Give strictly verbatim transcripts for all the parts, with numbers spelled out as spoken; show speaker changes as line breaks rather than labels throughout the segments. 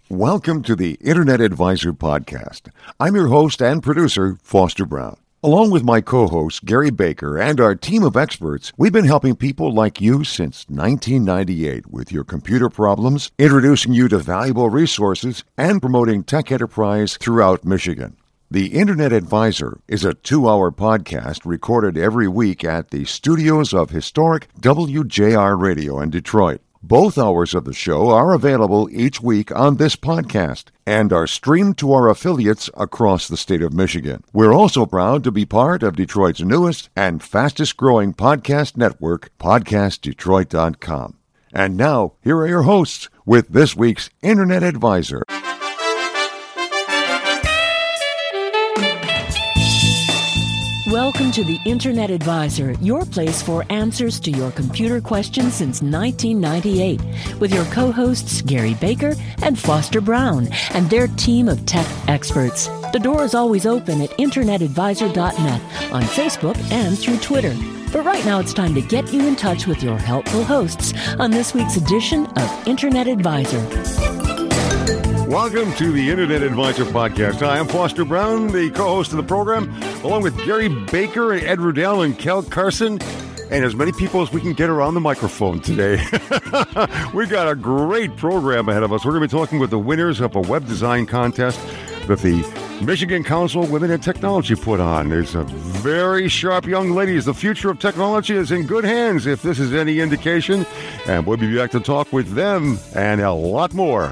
Welcome to the Internet Advisor Podcast. I'm your host and producer, Foster Brown. Along with my co-host, Gary Baker, and our team of experts, we've been helping people like you since nineteen ninety-eight with your computer problems, introducing you to valuable resources, and promoting tech enterprise throughout Michigan. The Internet Advisor is a two-hour podcast recorded every week at the studios of historic W J R Radio in Detroit. Both hours of the show are available each week on this podcast and are streamed to our affiliates across the state of Michigan. We're also proud to be part of Detroit's newest and fastest-growing podcast network, podcast detroit dot com. And now, here are your hosts with this week's Internet Advisor.
Welcome to the Internet Advisor, your place for answers to your computer questions since nineteen ninety-eight, with your co-hosts Gary Baker and Foster Brown and their team of tech experts. The door is always open at internet advisor dot net, on Facebook and through Twitter. But right now it's time to get you in touch with your helpful hosts on this week's edition of Internet Advisor.
Welcome to the Internet Advisor Podcast. I am Foster Brown, the co-host of the program, along with Gary Baker, Ed Rudell, and Cal Carson, and as many people as we can get around the microphone today. We've got a great program ahead of us. We're going to be talking with the winners of a web design contest that the Michigan Council of Women in Technology put on. There's a very sharp young ladies. The future of technology is in good hands, if this is any indication. And we'll be back to talk with them and a lot more.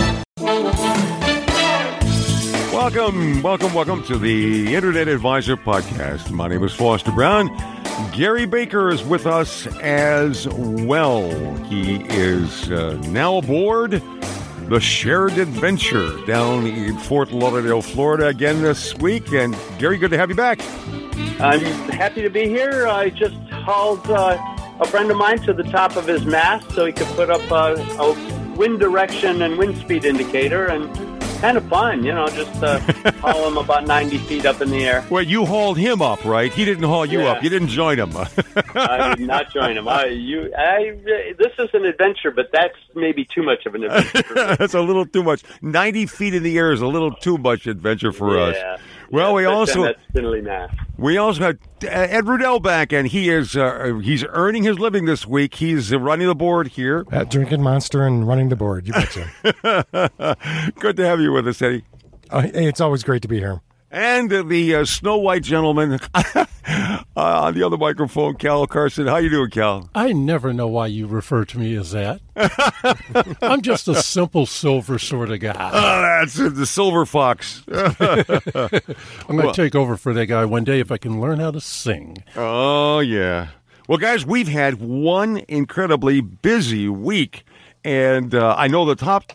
Welcome, welcome, welcome to the Internet Advisor Podcast. My name is Foster Brown. Gary Baker is with us as well. He is uh, now aboard the Shared Adventure down in Fort Lauderdale, Florida again this week. And Gary, good to have you back.
I'm happy to be here. I just hauled uh, a friend of mine to the top of his mast so he could put up a, a wind direction and wind speed indicator, and kind of fun, you know, just uh, haul him about ninety feet up in the air.
Well, you hauled him up, right? He didn't haul you
yeah.
up. You didn't join him.
I did not join him. I, you, I, this is an adventure, but that's maybe too much of an adventure.
That's a little too much. ninety feet in the air is a little too much adventure for
yeah.
us. Well, we also
that's spindly math.
We also had Ed Rudell back, and he is uh, he's earning his living this week. He's running the board here
at Drinking Monster and running the board. You betcha.
Good to have you with us, Eddie.
Uh, hey, it's always great to be here.
And uh, the uh, Snow White gentleman uh, on the other microphone, Cal Carson. How you doing, Cal?
I never know why you refer to me as that. I'm just a simple silver sort of guy.
Oh, that's uh, the silver fox.
I'm going to well, take over for that guy one day if I can learn how to sing.
Oh, yeah. Well, guys, we've had one incredibly busy week, and uh, I know the top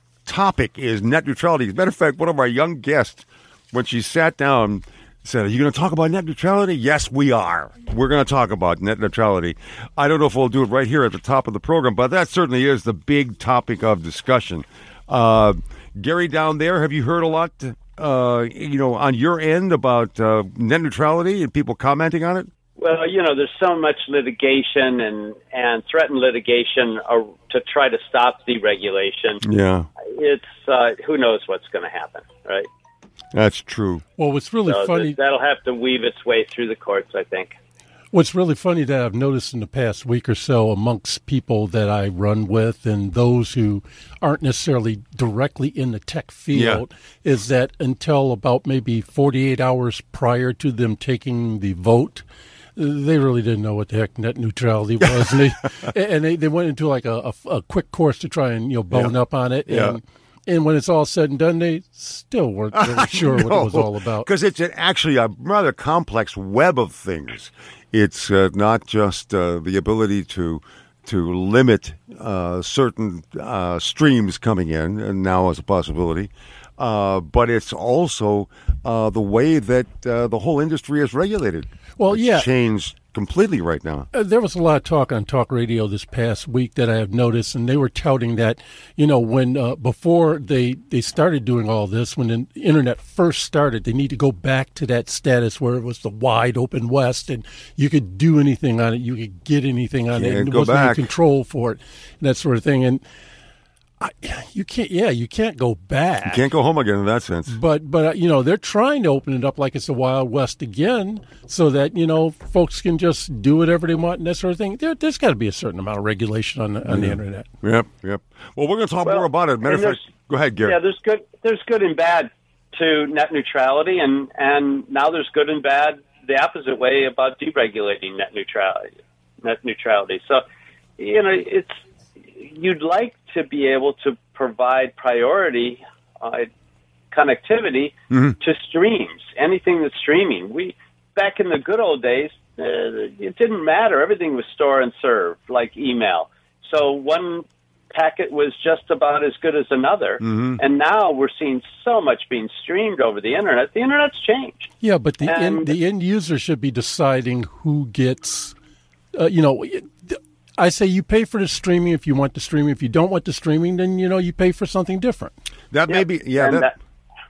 topic is net neutrality. As a matter of fact, one of our young guests, when she sat down, said, "Are you going to talk about net neutrality?" Yes, we are. We're going to talk about net neutrality. I don't know if we'll do it right here at the top of the program, but that certainly is the big topic of discussion. Uh, Gary, down there, have you heard a lot, uh, you know, on your end about uh, net neutrality and people commenting on it?
Well, you know, there's so much litigation and, and threatened litigation uh, to try to stop deregulation.
Yeah.
It's, uh, who knows what's going to happen, right?
That's true.
Well, what's really
so
funny...
Th- that'll have to weave its way through the courts, I think.
What's really funny that I've noticed in the past week or so amongst people that I run with and those who aren't necessarily directly in the tech field yeah. is that until about maybe forty-eight hours prior to them taking the vote, they really didn't know what the heck net neutrality was. and they, and they, they went into like a, a, a quick course to try and, you know, bone yeah. up on it.
Yeah.
And, And when it's all said and done, they still weren't really sure what it was all about.
Because it's an, actually a rather complex web of things. It's uh, not just uh, the ability to to limit uh, certain uh, streams coming in, and now as a possibility, uh, but it's also uh, the way that uh, the whole industry is regulated.
Well,
it's
yeah.
changed completely right now.
Uh, there was a lot of talk on talk radio this past week that I have noticed, and they were touting that, you know, when uh, before they, they started doing all this, when the internet first started, they need to go back to that status where it was the wide open West, and you could do anything on it, you could get anything on
Can't
it, and there
go
wasn't
back.
any control for it, and that sort of thing. And I, you can't. Yeah, you can't go back.
You can't go home again in that sense.
But but uh, you know, they're trying to open it up like it's the Wild West again, so that you know folks can just do whatever they want and that sort of thing. There, there's got to be a certain amount of regulation on the, on
yeah.
the internet.
Yep, yep. Well, we're going to talk
well,
more about it. Matter of fact, go ahead, Gary.
Yeah, there's good. There's good and bad to net neutrality, and and now there's good and bad the opposite way about deregulating net neutrality. Net neutrality. So, you know, it's you'd like to be able to provide priority uh, connectivity
mm-hmm.
to streams, anything that's streaming. We back in the good old days, uh, it didn't matter. Everything was store and serve, like email. So one packet was just about as good as another.
Mm-hmm.
And now we're seeing so much being streamed over the internet. The internet's changed.
Yeah, but the
and,
end, the end user should be deciding who gets. Uh, you know, I say you pay for the streaming if you want the streaming. If you don't want the streaming, then you know you pay for something different.
That may be, yeah.
And
that,
that,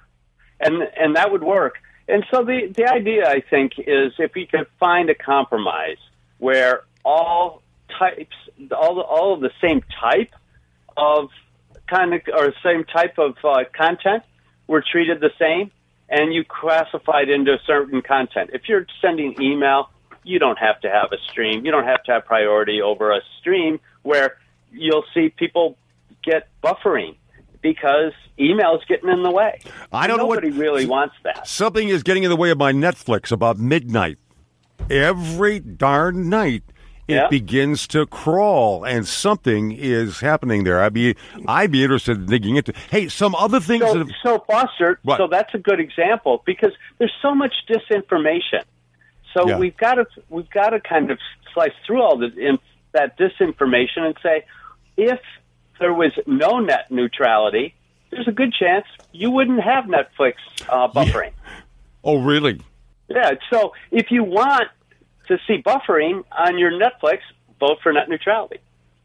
and, and that would work. And so the, the idea, I think, is if we could find a compromise where all types, all all of the same type of kind of or same type of uh, content were treated the same, and you classified into certain content. If you're sending email, you don't have to have a stream. You don't have to have priority over a stream where you'll see people get buffering because email is getting in the way.
I don't
Nobody
know what,
really wants that.
Something is getting in the way of my Netflix about midnight. Every darn night it
yeah.
begins to crawl, and something is happening there. I'd be, I'd be interested in digging into. Hey, some other things
So,
that have,
so Foster,
what?
so that's a good example because there's so much disinformation. So
Yeah.
we've got to we've got to kind of slice through all the, in, that disinformation and say, if there was no net neutrality, there's a good chance you wouldn't have Netflix uh, buffering.
Yeah. Oh, really?
Yeah. So if you want to see buffering on your Netflix, vote for net neutrality.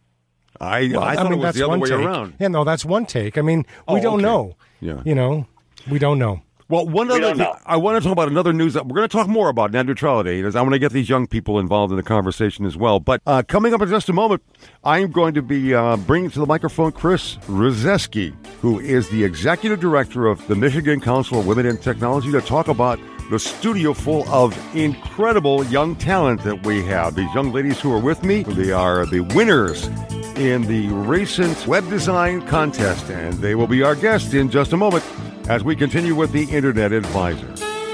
I
Well,
I thought
mean,
it was
that's
the other
one
way
take.
around.
Yeah, no, that's one take. I mean, we
Oh,
don't
okay.
know.
Yeah.
You know, we don't know.
Well, one
We
other
don't
thing,
know.
I want to talk about another news. That we're going to talk more about net neutrality. As I want to get these young people involved in the conversation as well. But uh, coming up in just a moment, I'm going to be uh, bringing to the microphone Chris Rozeski, who is the executive director of the Michigan Council of Women in Technology, to talk about the studio full of incredible young talent that we have. These young ladies who are with me, they are the winners in the recent web design contest, and they will be our guests in just a moment as we continue with the Internet Advisor.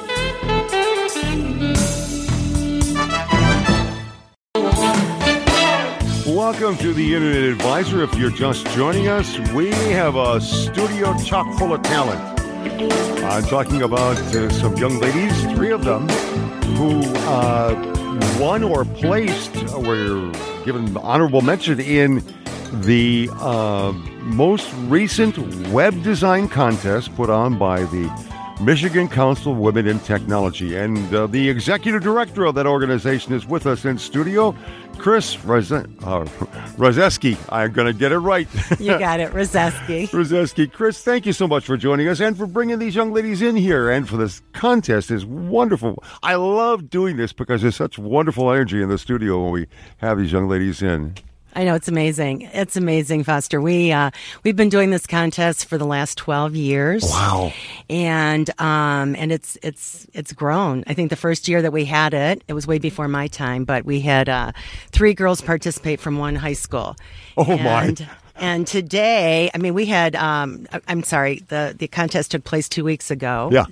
Welcome to the Internet Advisor. If you're just joining us, we have a studio chock full of talent. I'm talking about uh, some young ladies, three of them, who uh, won or placed, uh, were given honorable mention in the uh, most recent web design contest put on by the Michigan Council of Women in Technology. And uh, the executive director of that organization is with us in studio, Chris Roze- uh, Rozeski. I'm going to get it right.
You got it, Rozeski.
Rozeski. Chris, thank you so much for joining us and for bringing these young ladies in here and for this contest. It's wonderful. I love doing this because there's such wonderful energy in the studio when we have these young ladies in.
I know, it's amazing. It's amazing, Foster. We uh, we've been doing this contest for the last twelve years.
Wow!
And um, and it's it's it's grown. I think the first year that we had it, it was way before my time, but we had uh, three girls participate from one high school.
Oh
and,
my!
And today, I mean, we had. Um, I'm sorry, the the contest took place two weeks ago.
Yeah.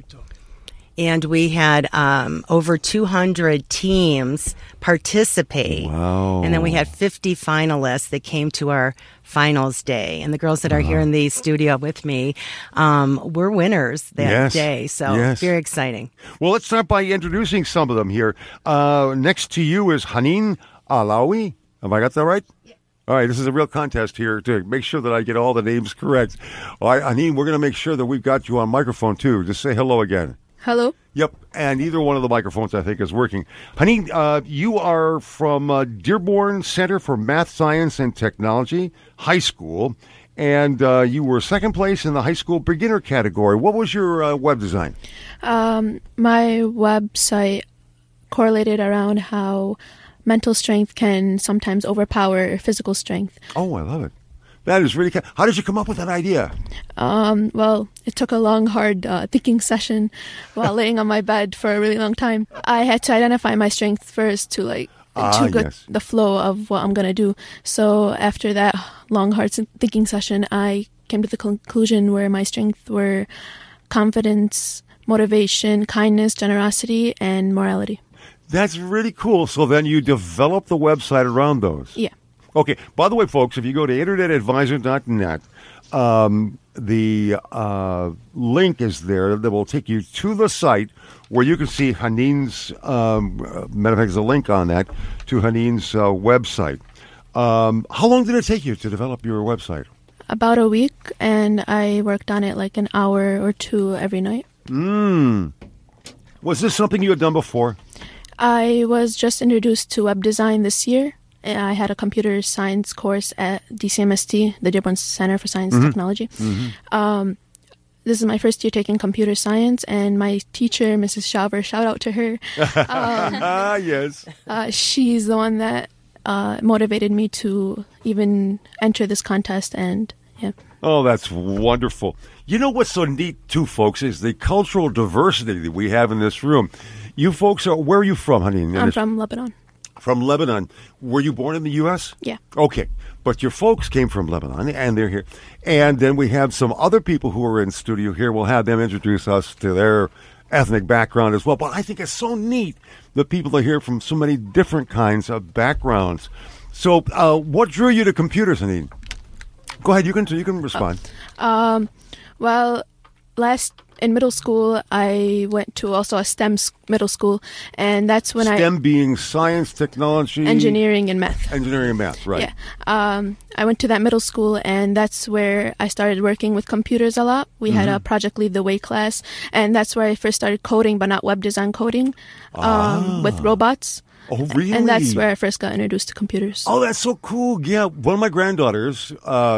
And we had um, over two hundred teams participate.
Wow.
And then we had fifty finalists that came to our finals day. And the girls that are here in the studio with me um, were winners that
Yes.
day. So
Yes.
very exciting.
Well, let's start by introducing some of them here. Uh, next to you is Hanin Alawi. Have I got that right? Yeah. All right, this is a real contest here to make sure that I get all the names correct. All right, Hanin, we're going to make sure that we've got you on microphone, too. Just say hello again.
Hello.
Yep, and either one of the microphones, I think, is working. Honey, uh, you are from uh, Dearborn Center for Math, Science, and Technology High School, and uh, you were second place in the high school beginner category. What was your uh, web design?
Um, my website correlated around how mental strength can sometimes overpower physical strength.
Oh, I love it. That is really. How did you come up with that idea?
Um, well, it took a long, hard uh, thinking session while laying on my bed for a really long time. I had to identify my strengths first to like
ah,
to get
yes.
the flow of what I'm gonna do. So after that long, hard thinking session, I came to the conclusion where my strengths were confidence, motivation, kindness, generosity, and morality.
That's really cool. So then you develop the website around those.
Yeah.
Okay. By the way, folks, if you go to internet advisor dot net, um, the uh, link is there that will take you to the site where you can see Haneen's, um, matter of fact, there's a link on that to Haneen's uh, website. Um, how long did it take you to develop your website?
About a week, and I worked on it like an hour or two every night.
Mm. Was this something you had done before?
I was just introduced to web design this year. I had a computer science course at D C M S T, the Dearborn Center for Science and
Mm-hmm.
Technology.
Mm-hmm.
Um, this is my first year taking computer science, and my teacher, Missus Schauber, shout out to her. Um,
Ah, yes.
uh, she's the one that uh, motivated me to even enter this contest, and yeah.
Oh, that's wonderful. You know what's so neat, too, folks, is the cultural diversity that we have in this room. You folks are, where are you from, honey?
I'm from Lebanon.
From Lebanon. Were you born in the U S?
Yeah.
Okay. But your folks came from Lebanon, and they're here. And then we have some other people who are in studio here. We'll have them introduce us to their ethnic background as well. But I think it's so neat that people are here from so many different kinds of backgrounds. So uh, what drew you to computers, Haneen? Go ahead. You can, you can respond.
Um, well, last in middle school, I went to also a STEM s- middle school, and that's when
STEM
I
being science, technology,
engineering and math.
engineering and math, right?
Yeah. Um, I went to that middle school, and that's where I started working with computers a lot. We had a Project Lead the Way class, and that's where I first started coding, but not web design coding, um, with robots.
Oh, really?
And that's where I first got introduced to computers.
Oh, that's so cool. Yeah, one of my granddaughters uh,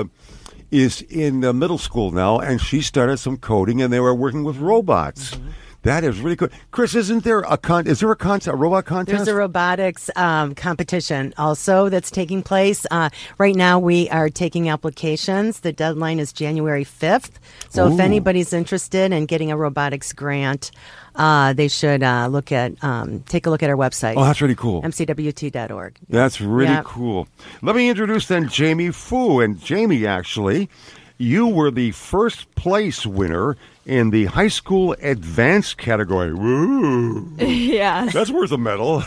is in uh, middle school now, and she started some coding, and they were working with robots. Mm-hmm. That is really cool. Chris, isn't there a con? Is there a contest, a robot contest?
There's a robotics um, competition also that's taking place. Uh, right now, we are taking applications. The deadline is January fifth. So
Ooh.
if anybody's interested in getting a robotics grant, uh, they should uh, look at um, take a look at our website.
Oh, that's really cool.
M C W T dot org.
That's really
Yeah.
cool. Let me introduce then Jamie Fu. And Jamie, actually, you were the first place winner in the high school advanced category. Woo!
Yeah.
That's worth a medal.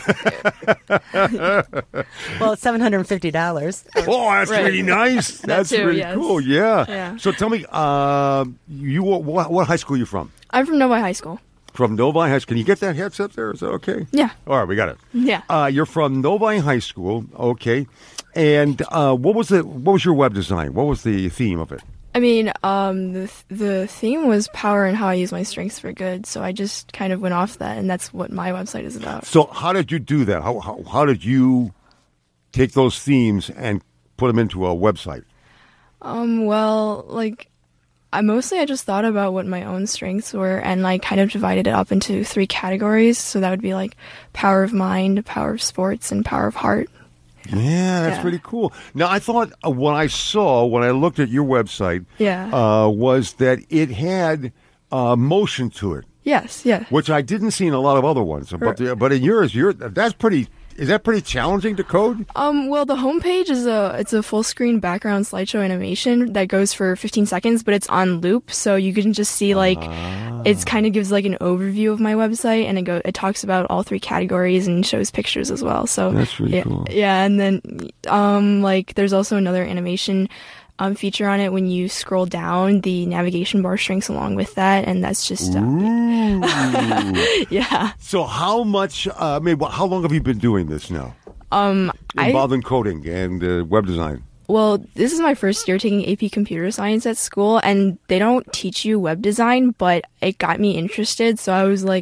Well, it's seven hundred fifty dollars.
Oh, that's
Right.
really nice.
That
That's
too,
really
yes.
cool. Yeah.
Yeah.
So tell me, uh, you what, what high school are you from?
I'm from Novi High School.
From Novi High School. Can you get that headset there? Is that okay?
Yeah.
All right, we got it.
Yeah.
Uh, you're from Novi High School, okay. And uh, what was the what was your web design? What was the theme of it?
I mean, um, the the theme was power and how I use my strengths for good. So I just kind of went off that, and that's what my website is about.
So how did you do that? How how, how did you take those themes and put them into a website?
Um, well, like, I mostly I just thought about what my own strengths were, and like kind of divided it up into three categories. So that would be like power of mind, power of sports, and power of heart.
Yeah, that's
Yeah.
pretty cool. Now, I thought uh, what I saw when I looked at your website
Yeah.
uh, was that it had uh, motion to it,
Yes. Yeah.
which I didn't see in a lot of other ones. But the, but in yours, you're, that's pretty. Is that pretty challenging to code?
Um, well, the homepage is a it's a full screen background slideshow animation that goes for fifteen seconds, but it's on loop, so you can just see like
Ah.
it's kind of gives like an overview of my website, and it go it talks about all three categories and shows pictures as well. So
That's really
yeah,
cool.
yeah, and then um like there's also another animation um feature on it when you scroll down, the navigation bar shrinks along with that, and that's just uh,
Ooh.
yeah.
So how much? Uh, I mean, wh- how long have you been doing this now?
Um, I
Involved in coding and uh, web design.
Well, this is my first year taking A P Computer Science at school, and they don't teach you web design, but it got me interested. So I was like,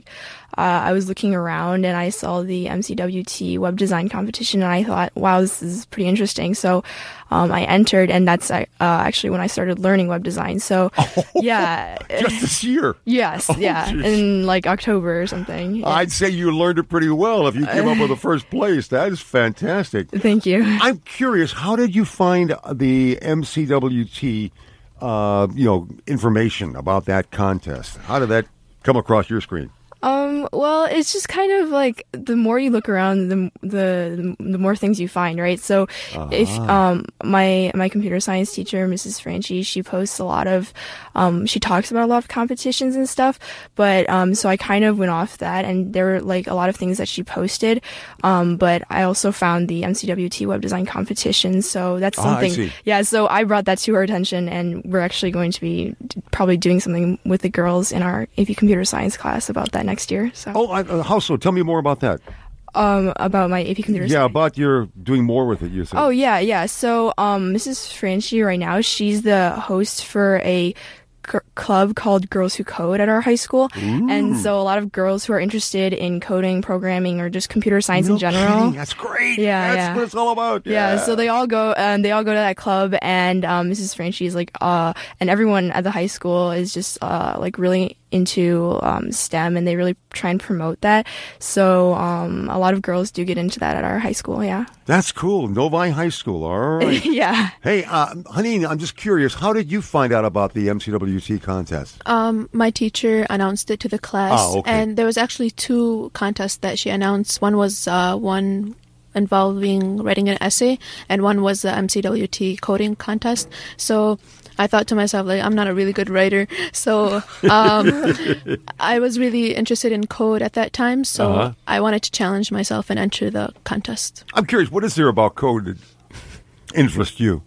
uh, I was looking around and I saw the M C W T web design competition, and I thought, wow, this is pretty interesting. So um, I entered, and that's uh, actually when I started learning web design. So
oh,
yeah.
Just this year?
Yes,
oh,
yeah,
geez.
in like October or something. Yeah.
I'd say you learned it pretty well if you came up with the first place. That is fantastic.
Thank you.
I'm curious, how did you find the M C W T, uh, you know, information about that contest? How did that come across your screen?
Um, well, it's just kind of like the more you look around, the the the more things you find, right? So, uh-huh. if um my my computer science teacher, Missus Franchi, she posts a lot of, um, she talks about a lot of competitions and stuff. But um, so I kind of went off that, and there were like a lot of things that she posted. Um, but I also found the M C W T web design competition, so that's something.
Ah, I see.
Yeah, so I brought that to her attention, and we're actually going to be probably doing something with the girls in our A P Computer Science class about that next year. So.
Oh, I, uh, how so? Tell me more about that.
Um, about my A P Computer Science.
Yeah, about your doing more with it, you said.
Oh, yeah, yeah. So, um, Missus Franchi right now, she's the host for a c- club called Girls Who Code at our high school.
Ooh.
And so a lot of girls who are interested in coding, programming, or just computer science
no
in general.
Kidding. That's great.
Yeah,
That's
yeah.
what it's all about.
Yeah.
Yeah,
so they all go, and they all go to that club, and um, Missus Franchi is like, uh, and everyone at the high school is just uh, like really into um, STEM, and they really try and promote that. So um, a lot of girls do get into that at our high school. Yeah.
That's cool. Novi High School. All right.
Yeah.
Hey, uh, honey, I'm just curious. How did you find out about the M C W T contest?
Um, my teacher announced it to the class,
Oh, okay.
and there was actually two contests that she announced. One was uh, one involving writing an essay, and one was the M C W T coding contest. So I thought to myself, like, I'm not a really good writer, so um, I was really interested in code at that time, so
Uh-huh.
I wanted to challenge myself and enter the contest.
I'm curious, what is there about code that interests you?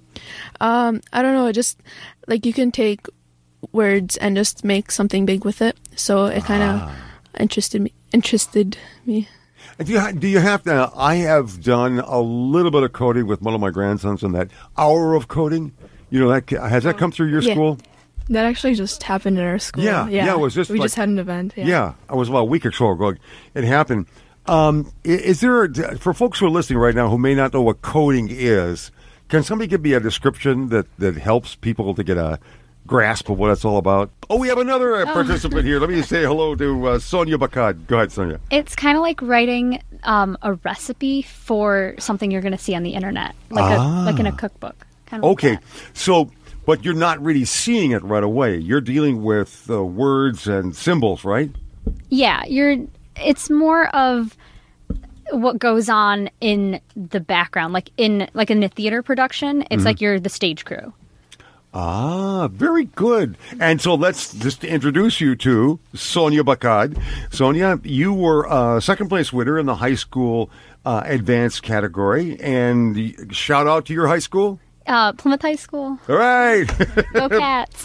Um, I don't know, just, like, you can take words and just make something big with it, so it kind of
Ah.
interested me. Interested me.
And Do you, ha- do you have to? I have done a little bit of coding with one of my grandsons in that hour of coding. You know, that has that come through your
Yeah.
school?
That actually just happened in our school.
Yeah, yeah, it was just
we
like-
just had an event. Yeah.
Yeah, it was about a week or so ago. It happened. Um, i- is there, a, for folks who are listening right now who may not know what coding is, can somebody give me a description that, that helps people to get a grasp of what it's all about? Oh, we have another uh, participant here. Let me say hello to uh, Sonia Bakad. Go ahead, Sonia.
It's kind of like writing um, a recipe for something you're going to see on the internet, like
Ah.
a, like in a cookbook. Kind of
Okay,
like
so, but you're not really seeing it right away. You're dealing with uh, words and symbols, right?
that. Yeah, you're. It's more of what goes on in the background, like in like in a theater production. It's
Mm-hmm.
like you're the stage crew.
Ah, very good. And so let's just introduce you to Sonia Bakad. Sonia, you were uh, second place winner in the high school uh, advanced category. And shout out to your high school.
Uh, Plymouth High School.
All right.
Go Cats.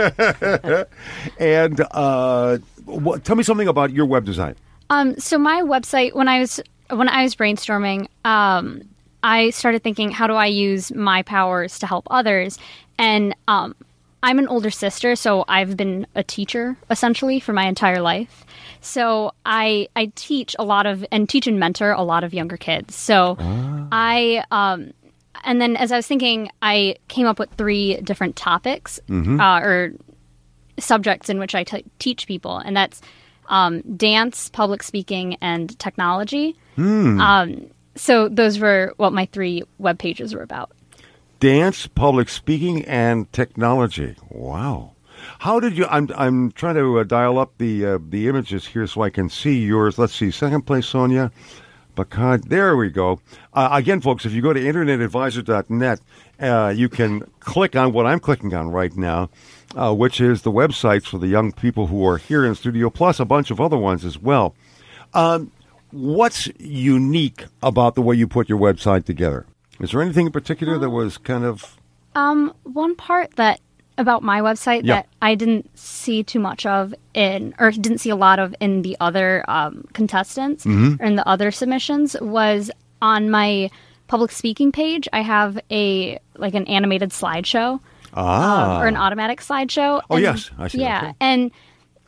And uh, what, tell me something about your web design.
Um, so my website, when I was when I was brainstorming, um, I started thinking, how do I use my powers to help others? And um, I'm an older sister, so I've been a teacher essentially for my entire life. So I I teach a lot of and teach and mentor a lot of younger kids. So
Ah.
I um, and then as I was thinking, I came up with three different topics
Mm-hmm.
uh, or subjects in which I t- teach people, and that's um, dance, public speaking, and technology.
Hmm.
Um, so those were what my three web pages were about.
Dance, public speaking, and technology. Wow. How did you? I'm I'm trying to uh, dial up the uh, the images here so I can see yours. Let's see. Second place, Sonia Bakad. There we go. Uh, again, folks, if you go to internet advisor dot net, uh, you can click on what I'm clicking on right now, uh, which is the websites for the young people who are here in studio, plus a bunch of other ones as well. Um, what's unique about the way you put your website together? Is there anything in particular that was kind of...
Um, one part that about my website
Yeah.
that I didn't see too much of in, or didn't see a lot of in the other um, contestants
Mm-hmm.
or in the other submissions was on my public speaking page. I have a like an animated slideshow
Ah.
um, or an automatic slideshow.
Oh,
And-
yes. I see that,
Yeah,
okay.
and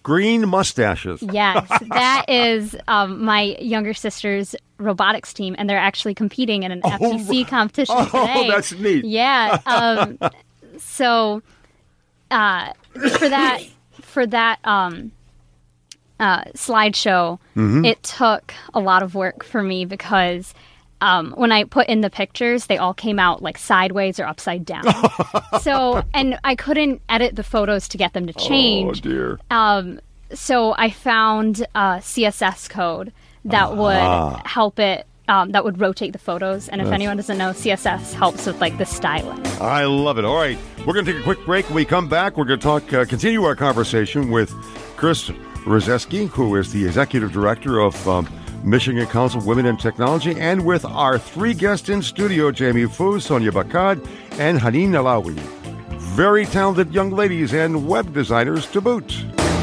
green mustaches.
Yes, that is um, my younger sister's robotics team, and they're actually competing in an
Oh,
F T C competition
oh,
today.
that's neat.
Yeah. Um, so uh, for that, for that um, uh, slideshow,
Mm-hmm.
it took a lot of work for me because. Um, when I put in the pictures, they all came out like sideways or upside down. So, and I couldn't edit the photos to get them to change.
Oh, dear.
Um, so I found a C S S code that would
Ah.
help it, um, that would rotate the photos. And if anyone doesn't know, C S S helps with like the styling.
I love it. All right. We're going to take a quick break. When we come back, we're going to talk, uh, continue our conversation with Chris Rozeski, who is the executive director of um, Michigan Council of Women in Technology, and with our three guests in studio, Jamie Fu, Sonia Bakad, and Haneen Alawi. Very talented young ladies and web designers to boot.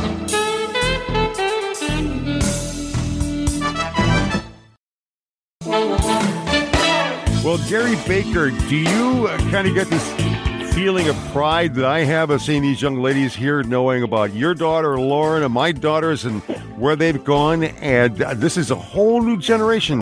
Well, Gary Baker, do you uh, kind of get this feeling of pride that I have of seeing these young ladies here, knowing about your daughter, Lauren, and my daughters, and where they've gone? And uh, this is a whole new generation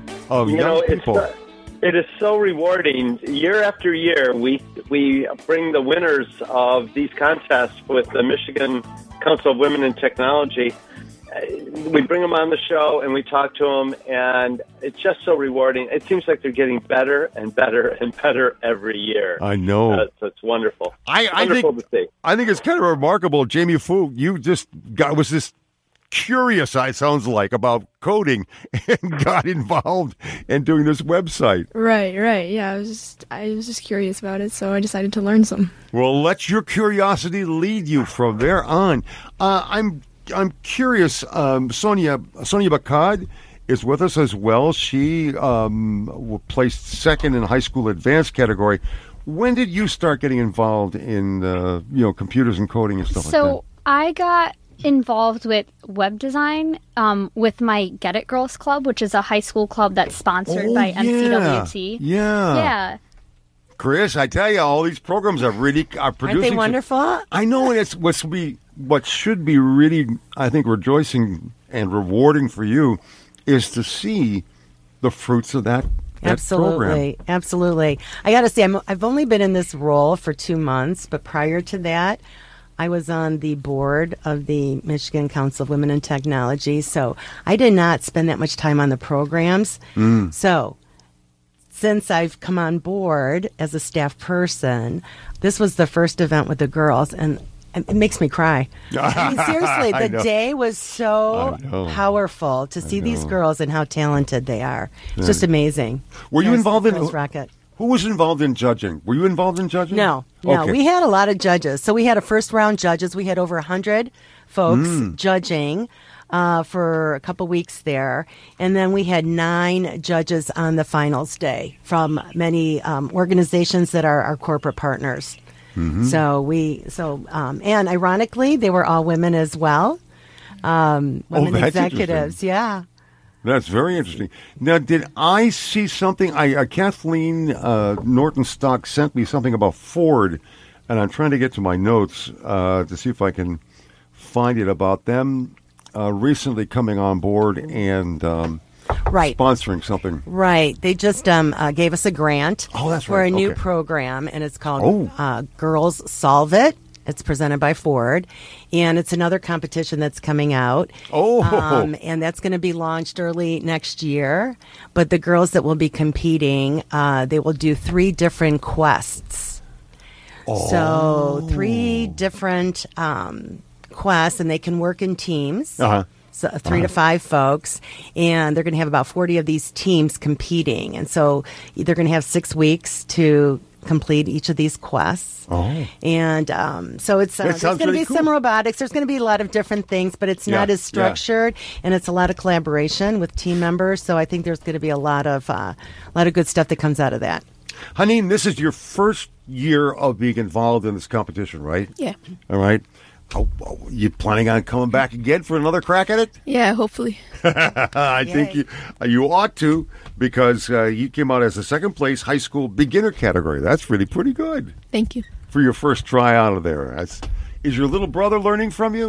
of
You
young
know, it's
people.
uh, it is so rewarding. Year after year, we we bring the winners of these contests with the Michigan Council of Women in Technology. Uh, We bring them on the show and we talk to them, and it's just so rewarding. It seems like they're getting better and better and better every year.
I know.
Uh, so it's wonderful.
I, I
wonderful
think
to see.
I think it's kind of remarkable, Jamie Fu. You just got was this curious. I sounds like about coding and got involved in doing this website.
Right, right. Yeah, I was just I was just curious about it, so I decided to learn some.
Well, let your curiosity lead you from there on. Uh, I'm I'm curious. Um, Sonia Sonia Bakad is with us as well. She um, placed second in high school advanced category. When did you start getting involved in uh, you know computers and coding and stuff
So
like
I got involved with web design um, with my Get It Girls Club, which is a high school club that's
that?
sponsored by M C W T.
Yeah.
Yeah.
Chris, I tell you, all these programs are really are producing.
Aren't they
some-
wonderful?
I know, and it's what's be what should be really, I think, rejoicing and rewarding for you is to see the fruits of that, that
Absolutely,
program.
absolutely. I got to say, I'm, I've only been in this role for two months, but prior to that, I was on the board of the Michigan Council of Women in Technology, so I did not spend that much time on the programs.
Mm.
So, since I've come on board as a staff person, this was the first event with the girls, and it makes me cry. I mean, seriously,
I
the
know.
day was so
I know.
powerful to see these
know.
girls and how talented they are. It's just amazing.
Were you
Yes,
involved in-
Girls Rocket?
Who was involved in judging? Were you involved in judging?
No, no.
Okay.
We had a lot of judges. So we had a first round judges. We had over one hundred folks
Mm.
judging uh, for a couple weeks there. And then we had nine judges on the finals day from many um, organizations that are our corporate partners.
Mm-hmm.
So we, so, um, and ironically, they were all women as well. Um,
Oh,
women
that's
executives.
interesting.
Yeah.
That's very interesting. Now, did I see something? I uh, Kathleen uh, Norton Stock sent me something about Ford, and I'm trying to get to my notes uh, to see if I can find it about them uh, recently coming on board and um,
Right.
sponsoring something.
Right. They just um, uh, gave us a grant
Oh, that's
for
right.
a new
Okay.
program, and it's called
Oh.
uh, Girls Solve It. It's presented by Ford, and it's another competition that's coming out.
Oh.
Um, and that's going to be launched early next year. But the girls that will be competing, uh, they will do three different quests. So three different um, quests, and they can work in teams.
Uh-huh.
So three to five folks, and they're going to have about forty of these teams competing. And so they're going to have six weeks to complete each of these quests.
Oh.
And um, so it's uh,
That
there's
sounds
going to
really
be
cool.
some robotics. There's going to be a lot of different things, but it's not
Yeah,
as structured, and it's a lot of collaboration with team members. So I think there's going to be a lot of uh, a lot of good stuff that comes out of that.
Haneen, this is your first year of being involved in this competition, right?
Yeah.
All right. Oh, oh, you planning on coming back again for another crack at it?
Yeah, hopefully.
I think you you ought to, because uh, you came out as a second place high school beginner category. That's really pretty good
Thank you.
for your first try out of there. That's, is your little brother learning from you?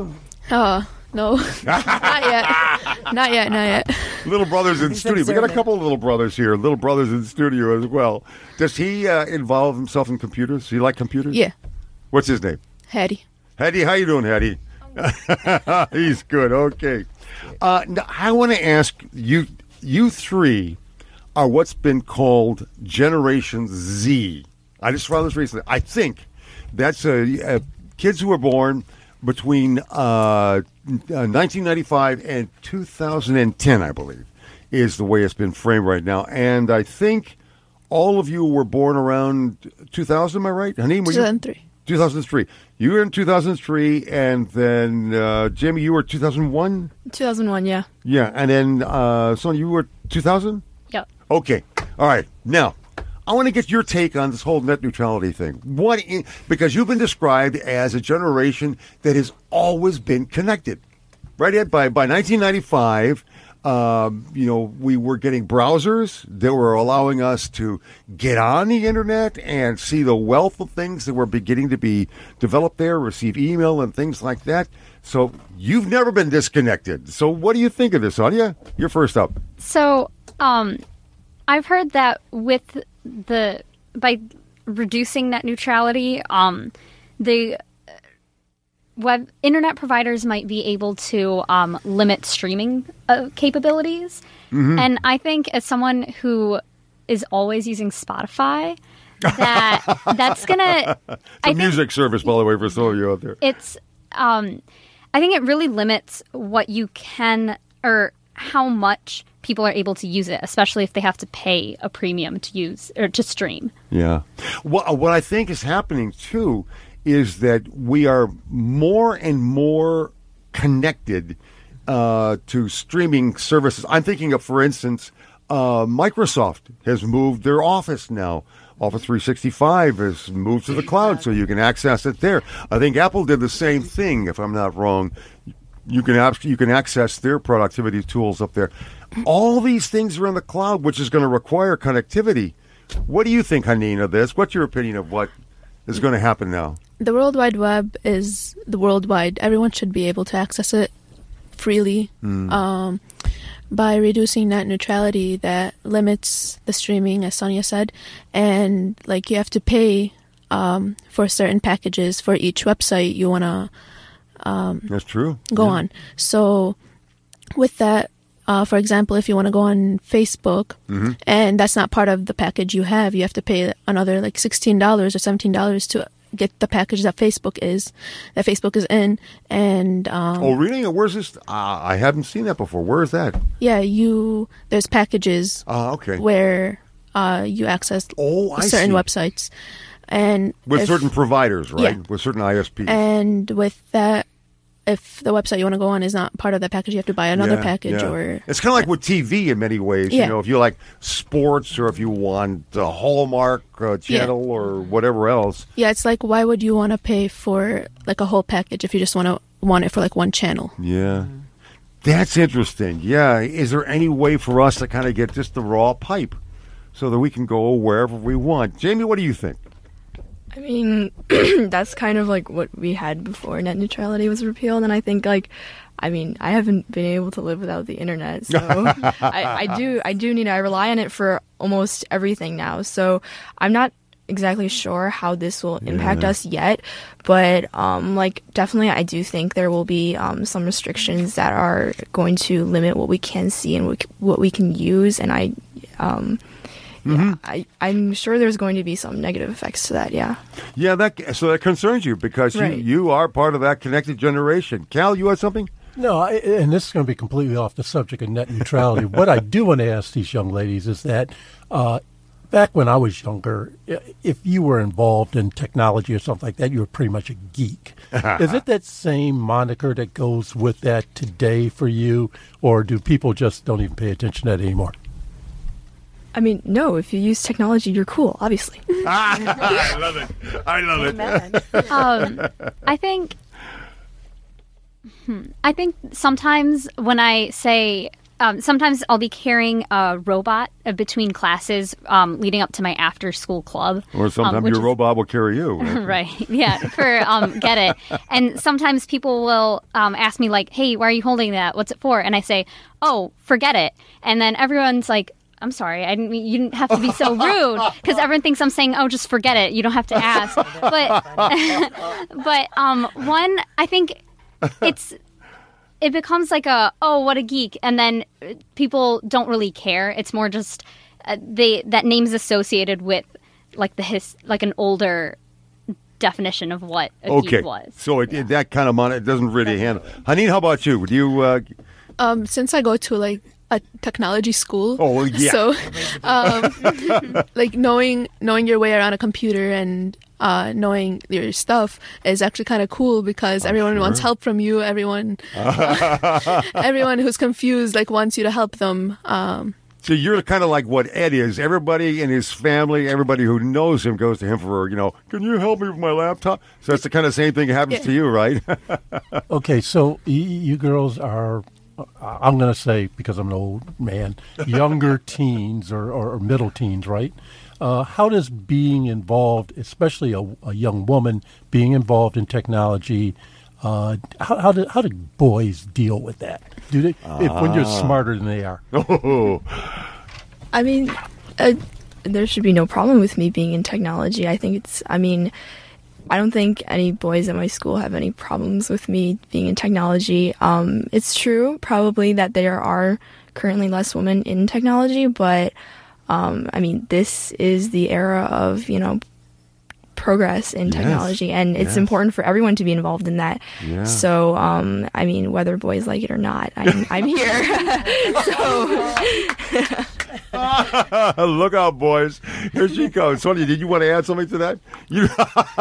Oh, no. Not yet. Not yet, not yet.
Little brother's in
He's
studio. We got a
observing.
couple of little brothers here. Little brothers in studio as well. Does he uh, involve himself in computers? Does he like computers?
Yeah.
What's his name?
Hattie.
Hattie, how you doing, Hattie? He's good. Okay. Uh, now, I want to ask you. You three are what's been called Generation Z. I just found this recently. I think that's uh, uh, kids who were born between uh, nineteen ninety-five and two thousand ten, I believe, is the way it's been framed right now. And I think all of you were born around two thousand. Am I right, Haneem? Were
two thousand three.
You? two thousand three. You were in two thousand three, and then uh, Jamie, you were two thousand one.
two thousand one, yeah.
Yeah, and then uh, Sonia, you were two thousand.
Yep.
Okay. All right. Now, I want to get your take on this whole net neutrality thing. What? In, because you've been described as a generation that has always been connected, right? Ed? By by nineteen ninety-five, um, you know, we were getting browsers that were allowing us to get on the internet and see the wealth of things that were beginning to be developed there, receive email and things like that. So you've never been disconnected. So what do you think of this, Sonia? You're first up.
So, um, I've heard that with the by reducing net neutrality, um, the web internet providers might be able to um, limit streaming uh, capabilities. Mm-hmm. And I think as someone who is always using Spotify, that that's gonna
it's a music service, by the way, for some of you out there.
It's um, I think it really limits what you can or how much people are able to use it, especially if they have to pay a premium to use or to stream.
Yeah. Well, what I think is happening too is that we are more and more connected uh, to streaming services. I'm thinking of, for instance, uh, Microsoft has moved their Office now. Office three sixty-five has moved to the cloud, so you can access it there. I think Apple did the same thing, if I'm not wrong. You can ab- you can access their productivity tools up there. All these things are in the cloud, which is going to require connectivity. What do you think, Haneen, of this? What's your opinion of what is going to happen now?
The World Wide Web is the worldwide. Everyone should be able to access it freely. Mm. Um, by reducing net neutrality, that limits the streaming, as Sonia said, and like you have to pay um, for certain packages for each website you want to. Um,
That's true.
Go
yeah.
on. So, with that, uh, for example, if you want to go on Facebook, mm-hmm. and that's not part of the package you have, you have to pay another like sixteen dollars or seventeen dollars to get the package that Facebook is, that Facebook is in. And um,
oh, really? Where's this? Uh, I haven't seen that before. Where is that?
Yeah, you. There's packages.
Uh, okay.
Where uh, you access
oh, I
certain
see.
websites. And
with
if,
certain providers, right?
Yeah.
With certain I S Ps.
And with that, if the website you want to go on is not part of that package, you have to buy another
yeah,
package.
Yeah.
Or
it's kind of like with T V in many ways.
Yeah.
You know, if you like sports or if you want a Hallmark uh, channel yeah. or whatever else.
Yeah, it's like, why would you want to pay for like a whole package if you just want to want it for like one channel?
Yeah. That's interesting. Yeah. Is there any way for us to kind of get just the raw pipe so that we can go wherever we want? Jamie, what do you think?
I mean, that's kind of like what we had before net neutrality was repealed, and I think like, I mean, I haven't been able to live without the internet, so I, I do, I do need, I rely on it for almost everything now. So I'm not exactly sure how this will impact yeah. us yet, but um, like definitely, I do think there will be um, some restrictions that are going to limit what we can see and what, what we can use, and I. Um, Yeah, mm-hmm. I, I'm sure there's going to be some negative effects to that, yeah.
Yeah, that so that concerns you because
right.
you, you are part of that connected generation. Cal, you had something?
No, I, and this is going to be completely off the subject of net neutrality. What I do want to ask these young ladies is that uh, back when I was younger, if you were involved in technology or something like that, you were pretty much a geek. Is it that same moniker that goes with that today for you, or do people just don't even pay attention to that anymore?
I mean, no, if you use technology, you're cool, obviously.
I love it. I love it.
um, I think, hmm, I think sometimes when I say um, sometimes I'll be carrying a robot uh, between classes um, leading up to my after-school club.
Or sometimes
um,
your
is,
robot will carry you.
Right, yeah, for um, Get It. And sometimes people will um, ask me, like, hey, why are you holding that? What's it for? And I say, oh, forget it. And then everyone's like, I'm sorry, I didn't mean, you didn't have to be so rude, because everyone thinks I'm saying, oh, just forget it. You don't have to ask. But, but um, one, I think it's... It becomes like a, oh, what a geek. And then people don't really care. It's more just uh, they that name's associated with like the his, like an older definition of what a
okay.
geek was.
So it, it, that kind of money, it doesn't really handle. Haneen, how about you? Do you... Uh...
Um, since I go to like a technology school.
Oh, yeah.
So, um, like knowing knowing your way around a computer and uh, knowing your stuff is actually kind of cool, because oh, everyone sure. wants help from you. Everyone, uh, everyone who's confused like wants you to help them. Um,
so you're kind of like what Ed is. Everybody in his family, everybody who knows him goes to him for, you know, can you help me with my laptop? So that's the kind of same thing happens yeah. to you, right?
Okay, so y- you girls are, I'm going to say, because I'm an old man, younger teens or, or middle teens, right? Uh, how does being involved, especially a, a young woman, being involved in technology, uh, how, how, do, how do boys deal with that? Do they, ah. if, when you're smarter than they are?
Oh.
I mean, uh, there should be no problem with me being in technology. I think it's, I mean... I don't think any boys at my school have any problems with me being in technology. Um, it's true, probably, that there are currently less women in technology, but, um, I mean, this is the era of, you know, progress in technology, yes. and it's yes. important for everyone to be involved in that. Yeah. So, um, I mean, whether boys like it or not, I'm, I'm here. so...
Look out, boys. Here she comes. Sonia, did you want to add something to that? You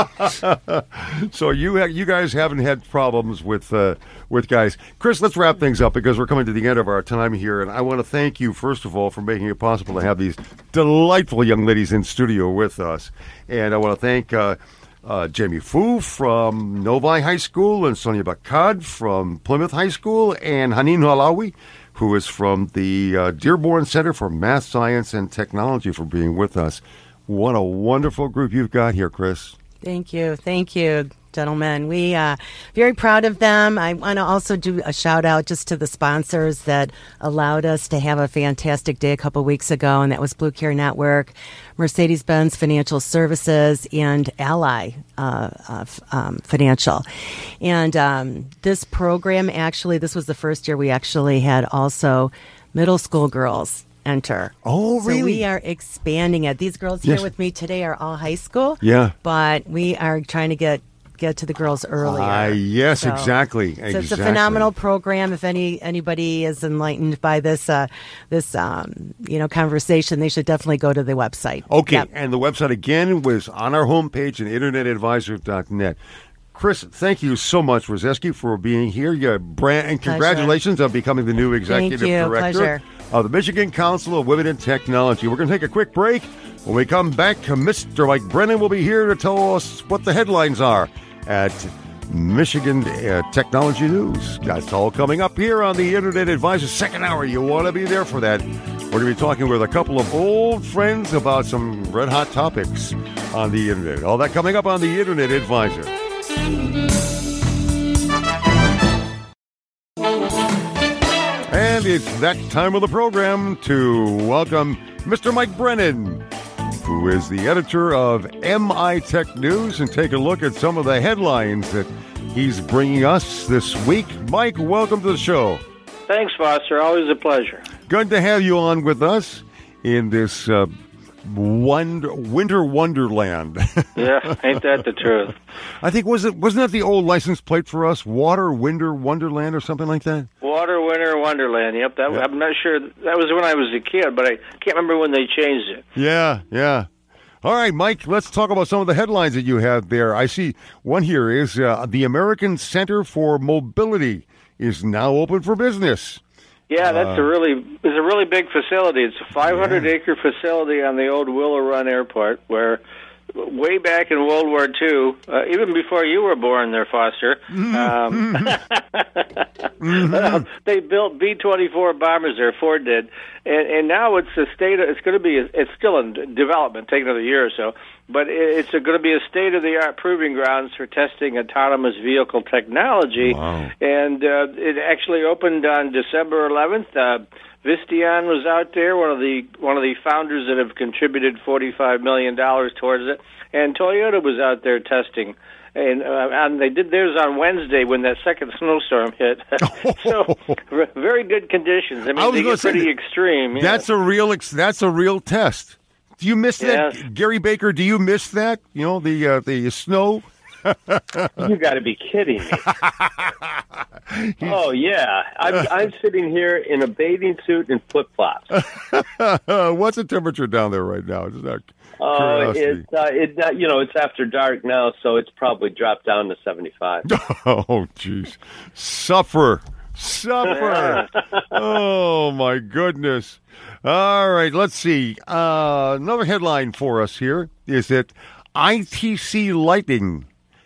so you ha- you guys haven't had problems with uh, with guys. Chris, let's wrap things up because we're coming to the end of our time here, and I want to thank you, first of all, for making it possible to have these delightful young ladies in studio with us. And I want to thank uh, uh, Jamie Fu from Novi High School and Sonia Bakad from Plymouth High School and Haneen Halawi, who is from the uh, Dearborn Center for Math, Science, and Technology, for being with us. What a wonderful group you've got here, Chris.
Thank you. Thank you, gentlemen. We are uh, very proud of them. I want to also do a shout out just to the sponsors that allowed us to have a fantastic day a couple weeks ago, and that was Blue Care Network, Mercedes-Benz Financial Services, and Ally uh, uh, um, Financial. And um, this program, actually, this was the first year we actually had also middle school girls enter.
Oh, really?
So we are expanding it. These girls
yes.
here with me today are all high school.
Yeah.
But we are trying to get get to the girls earlier.
Uh, yes,
so,
exactly.
So
exactly.
it's a phenomenal program. If any anybody is enlightened by this uh, this um, you know conversation, they should definitely go to the website.
Okay,
yep.
And the website again was on our homepage at internet advisor dot net. Chris, thank you so much, Rozeski, for being here. You brand, and congratulations on becoming the new executive
thank you.
director
Pleasure.
of the Michigan Council of Women in Technology. We're going to take a quick break. When we come back, Mister Mike Brennan will be here to tell us what the headlines are at Michigan uh, Technology News. That's all coming up here on the Internet Advisor second hour. You want to be there for that. We're going to be talking with a couple of old friends about some red-hot topics on the Internet. All that coming up on the Internet Advisor. And it's that time of the program to welcome Mister Mike Brennan, who is the editor of M I Tech News, and take a look at some of the headlines that he's bringing us this week. Mike, welcome to the show.
Thanks, Foster. Always a pleasure.
Good to have you on with us in this uh, wonder, winter wonderland.
Yeah, ain't that the truth?
I think, was it, wasn't that the old license plate for us? Water, Winter, Wonderland, or something like that?
Water, Winter, Wonderland. Yep, that, yeah. I'm not sure. That was when I was a kid, but I can't remember when they changed it.
Yeah, yeah. All right, Mike, let's talk about some of the headlines that you have there. I see one here is uh, the American Center for Mobility is now open for business.
Yeah, that's uh, a really it's a really big facility. It's a five hundred yeah. acre facility on the old Willow Run Airport, where way back in World War Two, uh, even before you were born there, Foster, um, Mm-hmm. They built B twenty-four bombers there, Ford did, and, and now it's a state. Of, it's going to be. A, it's still in development, take another year or so. But it's going to be a state-of-the-art proving grounds for testing autonomous vehicle technology.
Wow.
And uh, it actually opened on December eleventh. Uh, Visteon was out there, one of the one of the founders that have contributed forty-five million dollars towards it, and Toyota was out there testing. And, uh, and they did theirs on Wednesday when that second snowstorm hit. So r- very good conditions. I mean,
I was
they get
say
pretty
that-
extreme.
That's
yeah.
a real. Ex- that's a real test. Do you miss that,
Yes.
Gary Baker? Do you miss that? You know, the uh, the snow.
You got to be kidding me! Oh yeah, I'm, I'm sitting here in a bathing suit and flip flops.
What's the temperature down there right now? Just out of
Oh,
curiosity.
it's uh, it uh, you know it's after dark now, so it's probably dropped down to seventy-five.
Oh, jeez, suffer, suffer. Oh my goodness. All right, let's see. Uh, another headline for us here is that I T C Lighting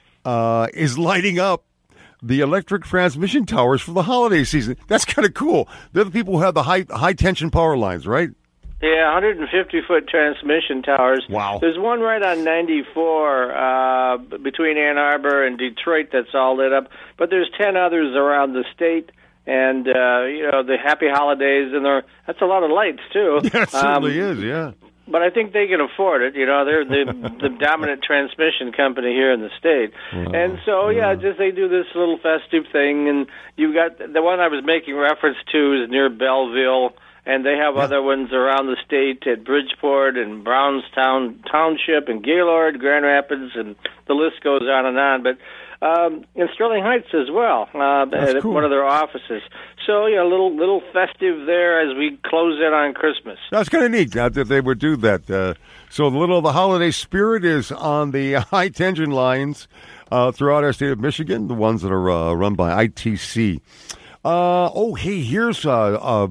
uh, is lighting up the electric transmission towers for the holiday season. That's kind of cool. They're the people who have the high high tension power lines, right?
Yeah, one hundred fifty foot transmission towers.
Wow.
There's one right on ninety-four uh, between Ann Arbor and Detroit that's all lit up, but there's ten others around the state. And, uh, you know, the happy holidays, and there, that's a lot of lights, too.
Yeah, it certainly
Um,
is, yeah.
But I think they can afford it. You know, they're the the dominant transmission company here in the state,
Wow.
and so yeah, just they do this little festive thing. And you got the one I was making reference to is near Belleville, and they have other ones around the state at Bridgeport and Brownstown Township and Gaylord, Grand Rapids, and the list goes on and on. But um, in Sterling Heights as well, uh,
That's
at
cool.
one of their offices. So yeah, a little little festive there as we close in on Christmas.
That's kind of neat uh, that they would do that. Uh, so a little of the holiday spirit is on the high tension lines uh, throughout our state of Michigan, the ones that are uh, run by I T C. Uh, oh, hey, here's a, a,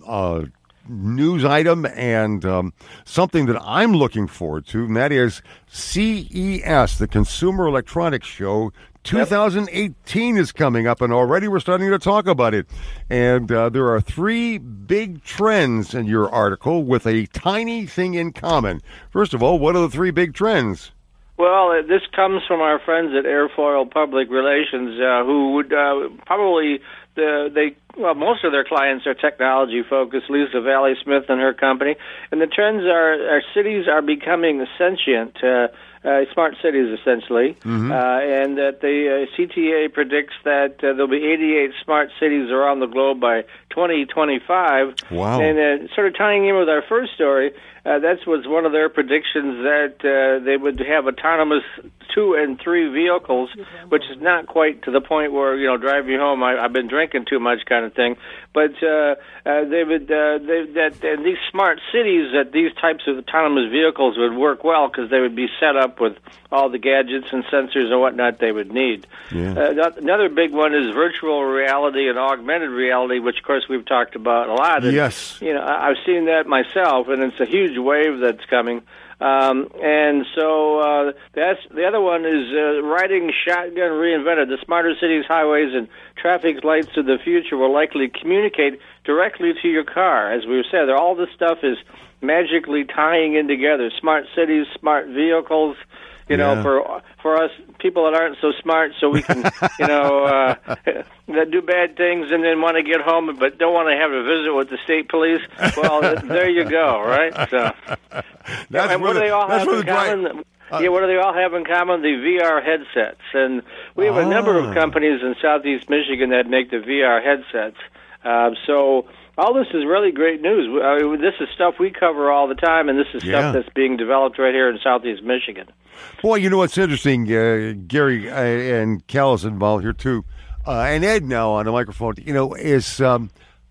a news item and um, something that I'm looking forward to, and that is C E S, the Consumer Electronics Show. two thousand eighteen is coming up, and already we're starting to talk about it. And uh, there are three big trends in your article with a tiny thing in common. First of all, what are the three big trends?
Well, uh, this comes from our friends at Airfoil Public Relations, uh, who would uh, probably the they well most of their clients are technology focused. Lisa Valley Smith and her company, and the trends are our cities are becoming sentient. Uh, Uh, smart cities, essentially,
Mhm.
uh, and that the uh, C T A predicts that uh, there'll be eighty-eight smart cities around the globe by twenty twenty-five.
Wow.
And uh, sort of tying in with our first story, uh, that was one of their predictions that uh, they would have autonomous two and three vehicles, which is not quite to the point where, you know, drive me home, I, I've been drinking too much kind of thing. But uh, uh, they would, uh, they, that in these smart cities, that these types of autonomous vehicles would work well because they would be set up with all the gadgets and sensors and whatnot they would need.
Yeah.
Uh, another big one is virtual reality and augmented reality, which, of course, we've talked about a lot. And,
Yes.
You know, I- I've seen that myself, and it's a huge wave that's coming. Um, and so uh, that's the other one is uh, riding shotgun reinvented. The smarter cities, highways, and traffic lights of the future will likely communicate directly to your car. As we've said, all this stuff is magically tying in together. Smart cities, smart vehicles. You know,
Yeah.
for for us people that aren't so smart, so we can, you know, uh, that do bad things and then want to get home, but don't want to have a visit with the state police. Well, there you go, right? So,
That's
and
where
what do
the-
they all
that's
have
where
in
the dri-
common? yeah, what do they all have in common? The V R headsets, and we have a number
Ah.
of companies in Southeast Michigan that make the V R headsets. Uh, so. All this is really great news. I mean, this is stuff we cover all the time, and this is
Yeah.
stuff that's being developed right here in Southeast Michigan.
Boy, you know what's interesting, uh, Gary, uh, and Cal is involved here too, uh, and Ed now on the microphone, you know, is um,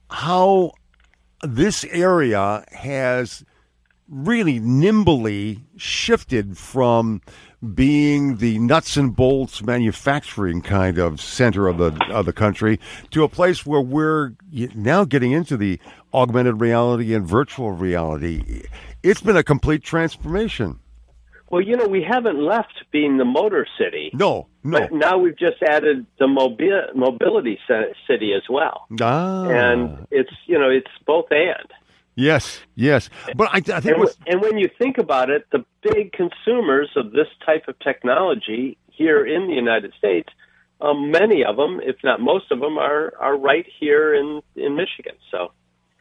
how this area has really nimbly shifted from being the nuts and bolts manufacturing kind of center of the of the country to a place where we're now getting into the augmented reality and virtual reality. It's been a complete transformation.
Well, you know, we haven't left being the motor city.
No, no.
But now we've just added the mobi- mobility city as well.
Ah.
And it's, you know, it's both and.
Yes, yes. But I, I think
and,
what's...
and when you think about it, the big consumers of this type of technology here in the United States, um, many of them, if not most of them, are, are right here in, in Michigan. So,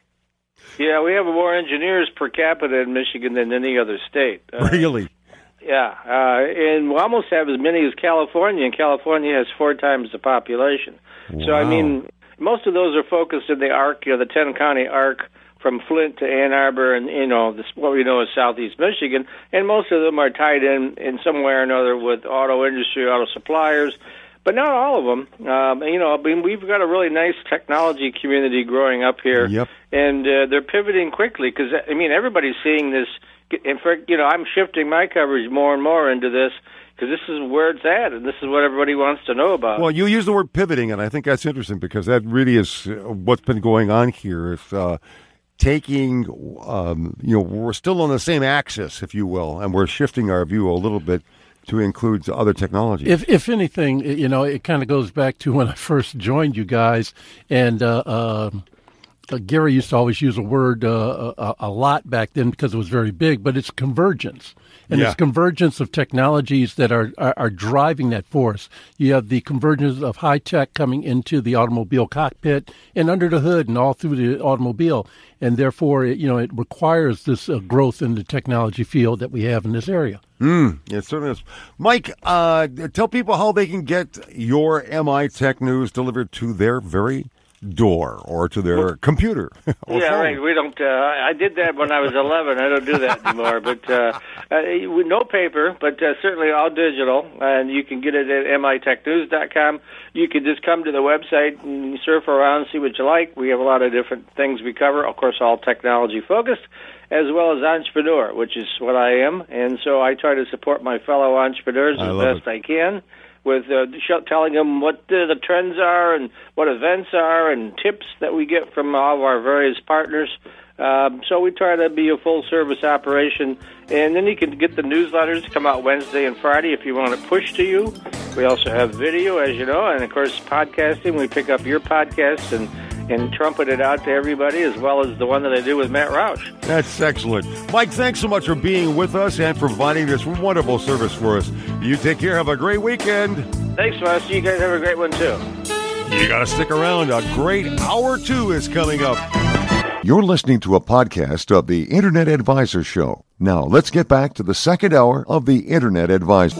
yeah, we have more engineers per capita in Michigan than any other state. Uh,
really?
Yeah, uh, and we almost have as many as California, and California has four times the population.
Wow.
So, I mean, most of those are focused in the arc, you know, the ten-county arc, from Flint to Ann Arbor and, you know, this, what we know as southeast Michigan, and most of them are tied in in some way or another with auto industry, auto suppliers, but not all of them. Um, you know, I mean, we've got a really nice technology community growing up here,
yep.
and uh, they're pivoting quickly because, I mean, everybody's seeing this. In fact, you know, I'm shifting my coverage more and more into this because this is where it's at, and this is what everybody wants to know about.
Well, you use the word pivoting, and I think that's interesting because that really is what's been going on here. If uh, taking, um, you know, we're still on the same axis, if you will, and we're shifting our view a little bit to include other technologies.
If if anything, you know, it kind of goes back to when I first joined you guys, and uh, uh, uh, Gary used to always use a word uh, a, a lot back then because it was very big, but it's convergence. And
yeah.
it's convergence of technologies that are, are, are driving that force. You have the convergence of high tech coming into the automobile cockpit and under the hood and all through the automobile. And therefore, it, you know, it requires this uh, growth in the technology field that we have in this area.
Mm, it certainly is. Mike, uh, tell people how they can get your M I Tech News delivered to their very door or to their well, computer. Or
yeah,
phone.
right. We don't. Uh, I did that when I was eleven. I don't do that anymore. But uh, uh, no paper, but uh, certainly all digital, and you can get it at M I tech news dot com. You can just come to the website and surf around, see what you like. We have a lot of different things we cover. Of course, all technology focused, as well as entrepreneur, which is what I am. And so I try to support my fellow entrepreneurs
I
as best
it.
I can, with uh, telling them what the, the trends are and what events are and tips that we get from all of our various partners. Um, so we try to be a full-service operation. And then you can get the newsletters come out Wednesday and Friday if you want it pushed to you. We also have video, as you know, and, of course, podcasting. We pick up your podcast and, and trumpet it out to everybody, as well as the one that I do with Matt Roush.
That's excellent. Mike, thanks so much for being with us and providing this wonderful service for us. You take care. Have a great weekend.
Thanks, Foster. You guys have a great one, too.
You got to stick around. A great hour two is coming up.
You're listening to a podcast of the Internet Advisor Show. Now, let's get back to the second hour of the Internet Advisor.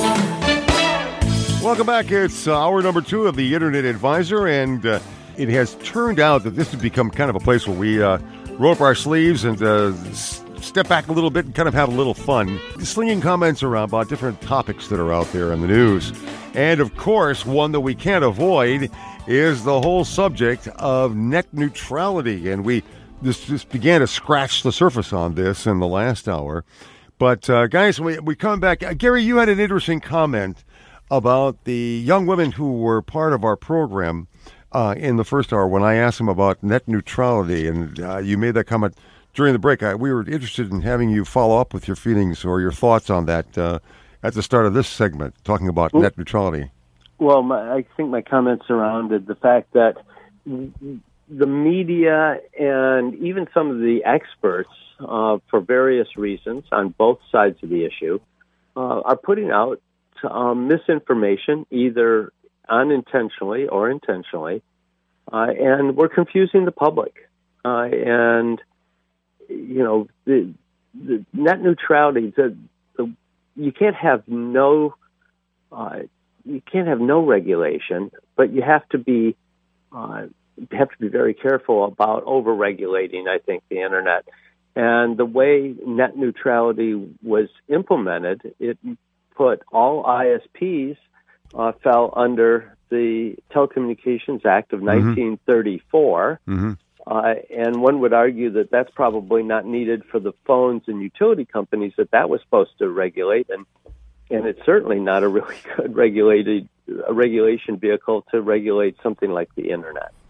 Welcome back. It's uh, hour number two of the Internet Advisor, and uh, it has turned out that this has become kind of a place where we uh, roll up our sleeves and uh, s- step back a little bit and kind of have a little fun, slinging comments around about different topics that are out there in the news. And, of course, one that we can't avoid is the whole subject of net neutrality. And we just, just began to scratch the surface on this in the last hour. But, uh, guys, we, we come back. Uh, Gary, you had an interesting comment about the young women who were part of our program uh, in the first hour when I asked them about net neutrality. And uh, you made that comment during the break. I, we were interested in having you follow up with your feelings or your thoughts on that uh, at the start of this segment, talking about well, net neutrality.
Well, my, I think my comments surrounded the fact that the media and even some of the experts, uh, for various reasons on both sides of the issue, uh, are putting out um, misinformation, either unintentionally or intentionally, uh, and we're confusing the public. Uh, and, you know, the, the net neutrality, the, the, you can't have no... Uh, You can't have no regulation, but you have to be uh, have to be very careful about over-regulating, I think, the Internet. And the way net neutrality was implemented, it put all I S Ps uh, fell under the Telecommunications Act of
Mm-hmm.
nineteen thirty-four.
Mm-hmm.
Uh, and one would argue that that's probably not needed for the phones and utility companies that that was supposed to regulate. And And it's certainly not a really good regulated a regulation vehicle to regulate something like the Internet.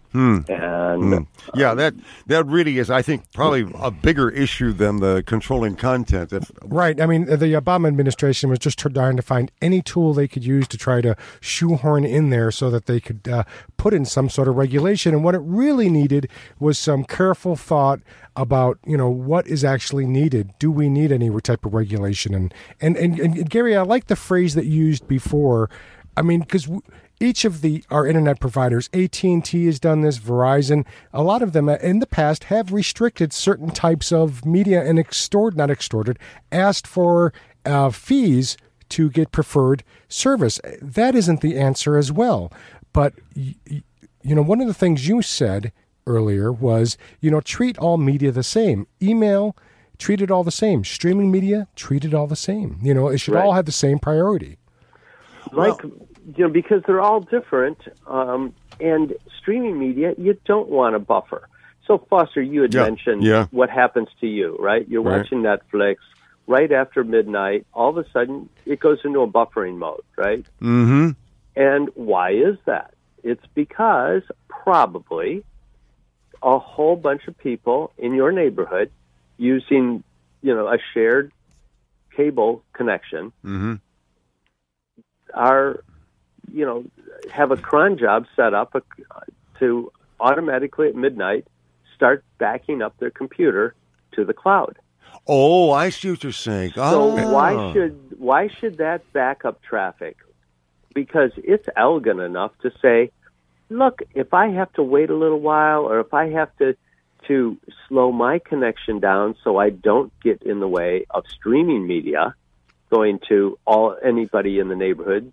Hmm.
And
hmm. yeah, that that really is, I think, probably a bigger issue than the controlling content. If,
Right. I mean, the Obama administration was just trying to find any tool they could use to try to shoehorn in there so that they could uh, put in some sort of regulation. And what it really needed was some careful thought about, you know, what is actually needed. Do we need any type of regulation? And, and, and, and Gary, I like the phrase that you used before. I mean, because w- each of the our internet providers, A T and T has done this, Verizon, a lot of them in the past have restricted certain types of media and extorted, not extorted, asked for uh, fees to get preferred service. That isn't the answer as well. But, y- y- you know, one of the things you said earlier was, you know, treat all media the same. Email, treat it all the same. Streaming media, treat it all the same. You know, it should
Right.
all have the same priority.
Like, you know, because they're all different, um, and streaming media, you don't want a buffer. So, Foster, you had
Yeah,
mentioned
yeah.
what happens to you, right? You're
Right.
watching Netflix right after midnight. All of a sudden, it goes into a buffering mode, right?
mm-hmm.
And why is that? It's because probably a whole bunch of people in your neighborhood using, you know, a shared cable connection
Mm-hmm.
are, you know, have a cron job set up to automatically at midnight start backing up their computer to the cloud.
Oh, I see what you're saying.
So
Oh.
why should why should that back up traffic? Because it's elegant enough to say, look, if I have to wait a little while, or if I have to to slow my connection down so I don't get in the way of streaming media going to all anybody in the neighborhood,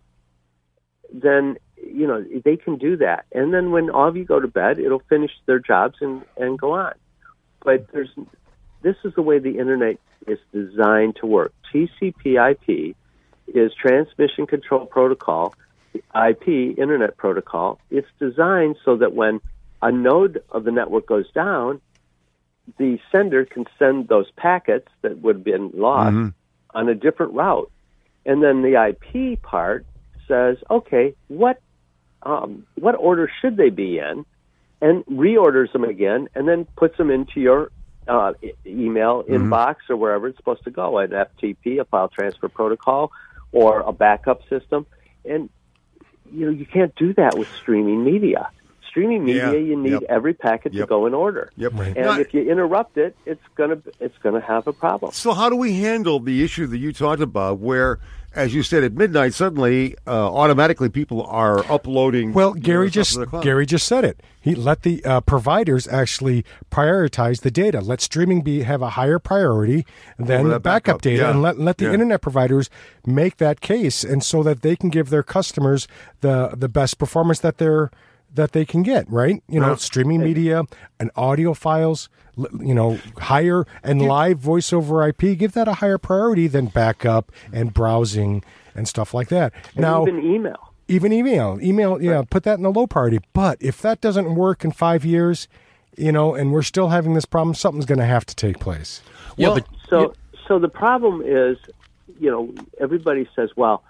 then you know they can do that. And then when all of you go to bed, it'll finish their jobs and, and go on. But there's this is the way the internet is designed to work. T C P I P is Transmission Control Protocol. The I P, Internet Protocol, it's designed so that when a node of the network goes down, the sender can send those packets that would have been lost
Mm-hmm.
on a different route. And then the I P part says, okay, what um, what order should they be in? And reorders them again, and then puts them into your uh, e- email
Mm-hmm.
inbox or wherever it's supposed to go, an F T P, a file transfer protocol, or a backup system. And you know you can't do that with streaming media. Streaming media,
Yeah.
you need
Yep.
every packet
Yep.
to go in order.
Yep.
And
Now-
if you interrupt it, it's gonna it's gonna have a problem.
So how do we handle the issue that you talked about where, as you said, at midnight, suddenly, uh, automatically people are uploading...
Well,
you know,
Gary
stuff
just
to the cloud?
Gary just said it. He let the uh, providers actually prioritize the data. Let streaming be have a higher priority than
Over
the
that
backup,
backup,
data,
yeah.
and let let the
Yeah.
internet providers make that case, and so that they can give their customers the the best performance that they're that they can get. Right? You know,
Yeah.
streaming media and audio files. l- You know, higher and live voice over I P. Give that a higher priority than backup and browsing and stuff like that.
And
now,
even email.
Even email, email, yeah, put that in the low priority. But if that doesn't work in five years, you know, and we're still having this problem, something's going to have to take place.
Yeah,
Well,
but
so so the problem is, you know, everybody says, well,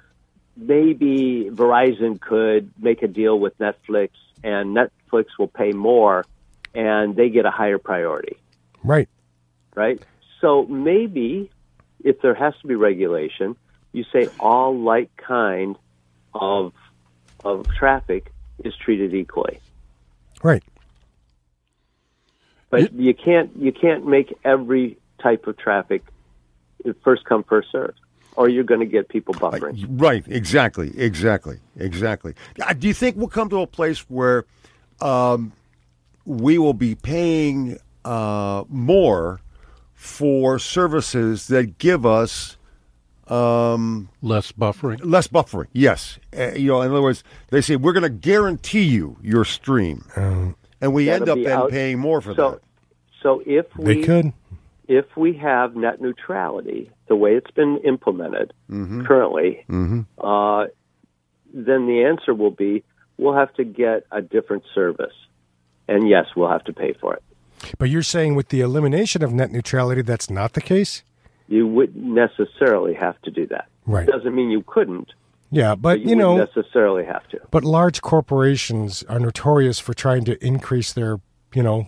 maybe Verizon could make a deal with Netflix, and Netflix will pay more, and they get a higher priority,
Right.
right? So maybe if there has to be regulation, you say all like kind of of traffic is treated equally.
Right.
But you can't you can't make every type of traffic first come first serve, or you're going to get people buffering.
Right, exactly, exactly, exactly. Uh, Do you think we'll come to a place where um, we will be paying uh, more for services that give us um,
less buffering?
less buffering? Yes. Uh, you know, in other words, they say we're going to guarantee you your stream, and we end
That'll
up
be
then
out-
paying more for
so,
that.
So if
They
we
could.
if we have net neutrality the way it's been implemented
Mm-hmm.
currently,
Mm-hmm.
uh, then the answer will be we'll have to get a different service, and yes, we'll have to pay for it.
But you're saying with the elimination of net neutrality, that's not the case?
You wouldn't necessarily have to do that.
Right.
Doesn't mean you couldn't,
Yeah, but,
but you,
you know,
wouldn't necessarily have to.
But large corporations are notorious for trying to increase their, you know,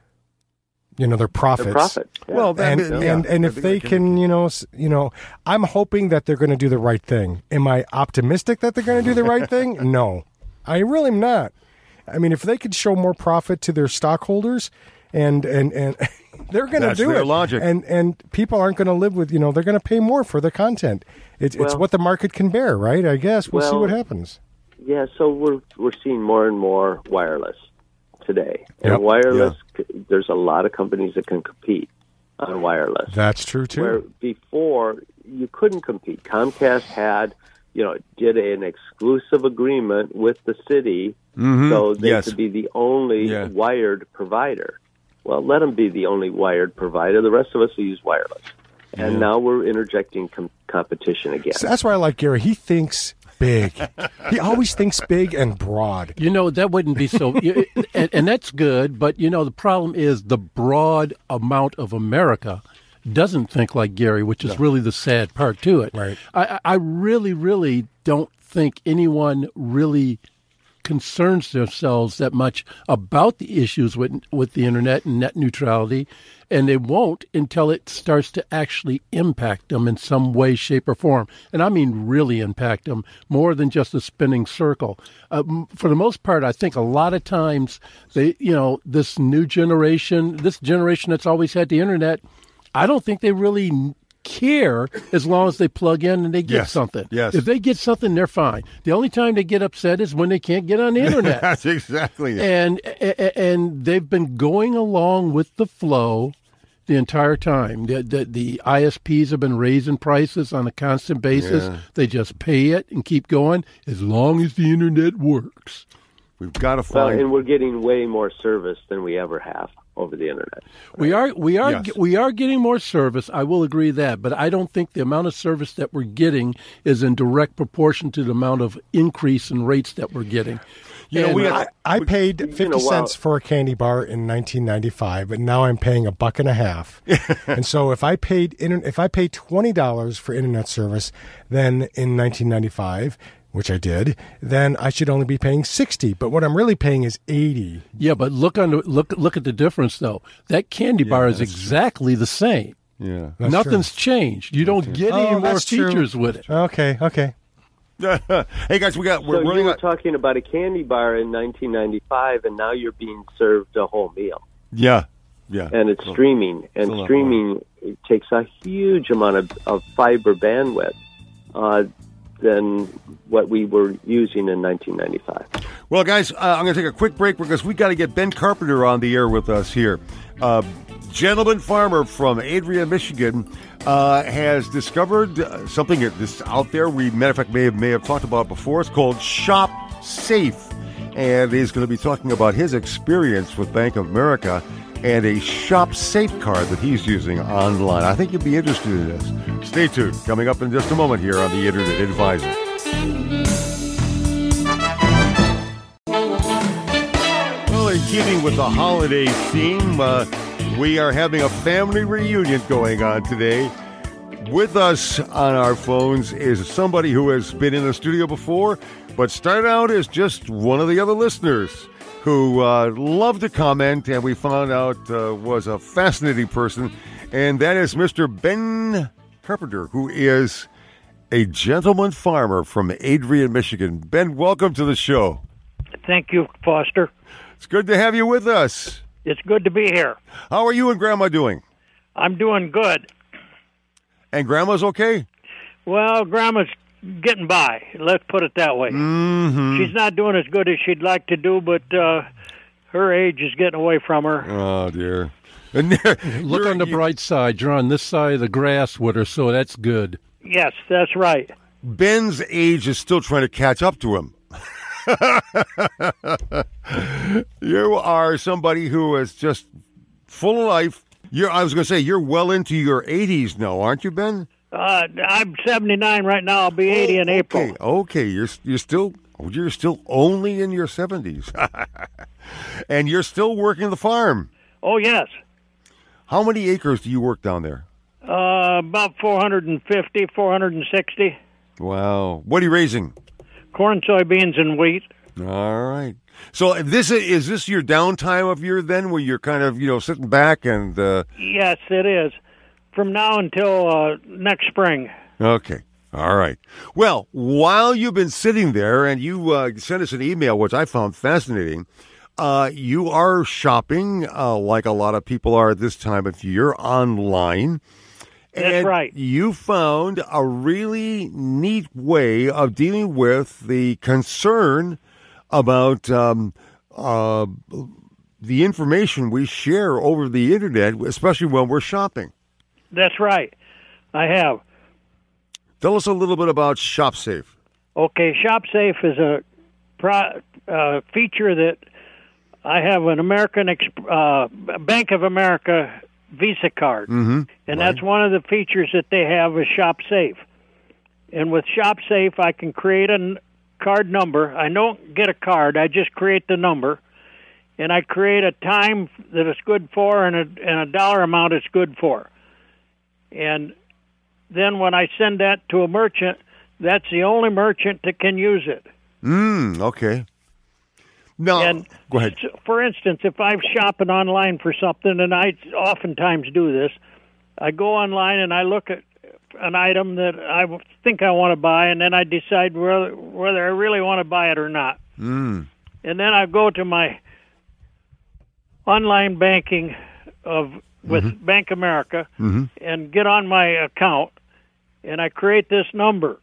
you know, their profits.
Their profit. Yeah.
Well, that,
and,
yeah,
and and if they can, you know, you know, I'm hoping that they're going to do the right thing. Am I optimistic that they're going to do the right thing? No, I really am not. I mean, if they could show more profit to their stockholders, and and and they're going to do
their
it.
Logic.
And and people aren't going to live with, you know, they're going to pay more for the content. It's
well,
it's what the market can bear, right? I guess we'll,
well,
see what happens.
Yeah, so we're we're seeing more and more wireless today, and
Yep.
wireless. There's a lot of companies that can compete on wireless.
That's true too.
Where before you couldn't compete. Comcast had, you know, did an exclusive agreement with the city,
Mhm.
so they
Yes.
could be the only
Yeah.
wired provider. Well, let them be the only wired provider. The rest of us will use wireless. And
Yeah.
now we're interjecting com- competition again.
So that's why I like Gary. He thinks big. He always thinks big and broad.
You know, that wouldn't be so, and, and that's good, but, you know, the problem is the broad amount of America doesn't think like Gary, which is really the sad part to it.
Right.
I, I really, really don't think anyone really concerns themselves that much about the issues with with the internet and net neutrality, and they won't until it starts to actually impact them in some way, shape, or form. And I mean really impact them more than just a spinning circle. Uh, m- for the most part, I think a lot of times they, you know, this new generation, this generation that's always had the internet, I don't think they really care as long as they plug in and they get
Yes.
something.
Yes.
If they get something, they're fine. The only time they get upset is when they can't get on the internet.
That's exactly it.
and and they've been going along with the flow the entire time. The, the, the I S Ps have been raising prices on a constant basis.
Yeah.
They just pay it and keep going as long as the internet works.
We've got to
Well,
find.
and we're getting way more service than we ever have over the internet.
We are we are
Yes.
we are getting more service. I will agree that, but I don't think the amount of service that we're getting is in direct proportion to the amount of increase in rates that we're getting.
You know,
And
we
I,
got,
I paid
you
fifty
know, wow.
cents for a candy bar in nineteen ninety-five, but now I'm paying a buck and a half. And so if I paid inter- if I paid twenty dollars for internet service, then in nineteen ninety-five, which I did, then I should only be paying sixty. But what I'm really paying is eighty.
Yeah, but look on the, look look at the difference though. That candy bar is exactly the same.
yeah.
That's
Nothing's changed. You don't get
Oh,
any more
that's true.
features with it.
Okay, okay.
Hey guys, we got. We're
So you
running.
were
out-
talking about a candy bar in nineteen ninety-five, and now you're being served a whole meal.
yeah, yeah.
And it's streaming, and
still not
streaming it takes a huge amount of, of fiber bandwidth uh, than what we were using in nineteen ninety-five.
Well, guys, uh, I'm going to take a quick break because we got to get Ben Carpenter on the air with us here. Uh, gentleman farmer from Adria, Michigan, uh, has discovered uh, something that's out there. We, matter of fact, may have may have talked about before. It's called Shop Safe, and he's going to be talking about his experience with Bank of America and a Shop Safe card that he's using online. I think you'll be interested in this. Stay tuned. Coming up in just a moment here on the Internet Advisor. Well, in keeping with the holiday theme, uh, we are having a family reunion going on today. With us on our phones is somebody who has been in the studio before, but started out as just one of the other listeners who uh, loved to comment, and we found out uh, was a fascinating person, and that is Mister Ben Carpenter, who is a gentleman farmer from Adrian, Michigan. Ben, welcome to the show.
Thank you, Foster.
It's good to have you with us.
It's good to be here.
How are you and Grandma doing?
I'm doing good.
And Grandma's okay?
Well, Grandma's getting by. Let's put it that way.
Mm-hmm.
She's not doing as good as she'd like to do, but uh, her age is getting away from her.
Oh, dear. And there,
Look
you're-
on the
you-
bright side. You're on this side of the grass with her, so that's good.
Yes, that's right.
Ben's age is still trying to catch up to him. You are somebody who is just full of life. You're, I was going to say, you're well into your eighties now, aren't you, Ben?
Uh, I'm seventy-nine right now. I'll be eighty in April.
Okay, okay. You're you're still you're still only in your seventies, and you're still working the farm.
Oh, yes.
How many acres do you work down there?
Uh, about four hundred fifty, four hundred sixty.
Wow. What are you raising?
Corn, soybeans, and wheat.
All right. So if this is this your downtime of year then, where you're kind of you know sitting back and? Uh...
Yes, it is. From now until uh, next spring.
Okay. All right. Well, while you've been sitting there and you uh, sent us an email, which I found fascinating, uh, you are shopping uh, like a lot of people are at this time of year online.
That's
and
right.
You found a really neat way of dealing with the concern about um, uh, the information we share over the Internet, especially when we're shopping.
That's right. I have.
Tell us a little bit about ShopSafe.
Okay, ShopSafe is a pro, uh, feature that I have an American Exp- uh, Bank of America Visa card,
mm-hmm.
and
right.
that's one of the features that they have is ShopSafe. And with ShopSafe, I can create a n- card number. I don't get a card; I just create the number, and I create a time that it's good for and a, and a dollar amount it's good for. And then when I send that to a merchant, that's the only merchant that can use it.
Mm, okay. No,
and
go ahead.
For instance, if I'm shopping online for something, and I oftentimes do this, I go online and I look at an item that I think I want to buy, and then I decide whether, whether I really want to buy it or not.
Mm.
And then I go to my online banking of with
mm-hmm.
Bank America
mm-hmm.
and get on my account, and I create this number.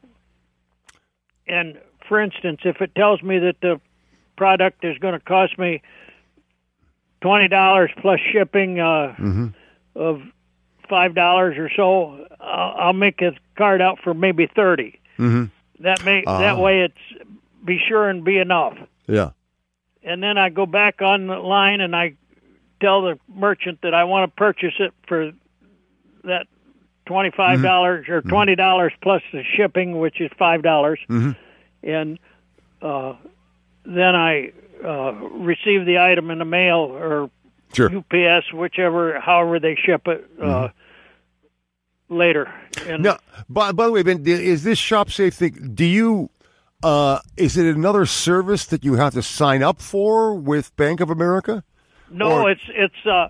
And, for instance, if it tells me that the product is going to cost me twenty dollars plus shipping uh,
mm-hmm.
of five dollars or so, I'll, I'll make a card out for maybe thirty dollars.
Mm-hmm.
That may
uh,
that way it's be sure and be enough.
Yeah.
And then I go back online and I tell the merchant that I want to purchase it for that twenty-five dollars
mm-hmm.
or twenty dollars plus the shipping, which is five dollars.
Mm-hmm.
And uh, then I uh, receive the item in the mail or
sure.
U P S, whichever, however they ship it uh,
mm-hmm.
later. And
now, by, by the way, Ben, is this ShopSafe thing, do you, uh, is it another service that you have to sign up for with Bank of America?
No,
or...
it's, it's, uh,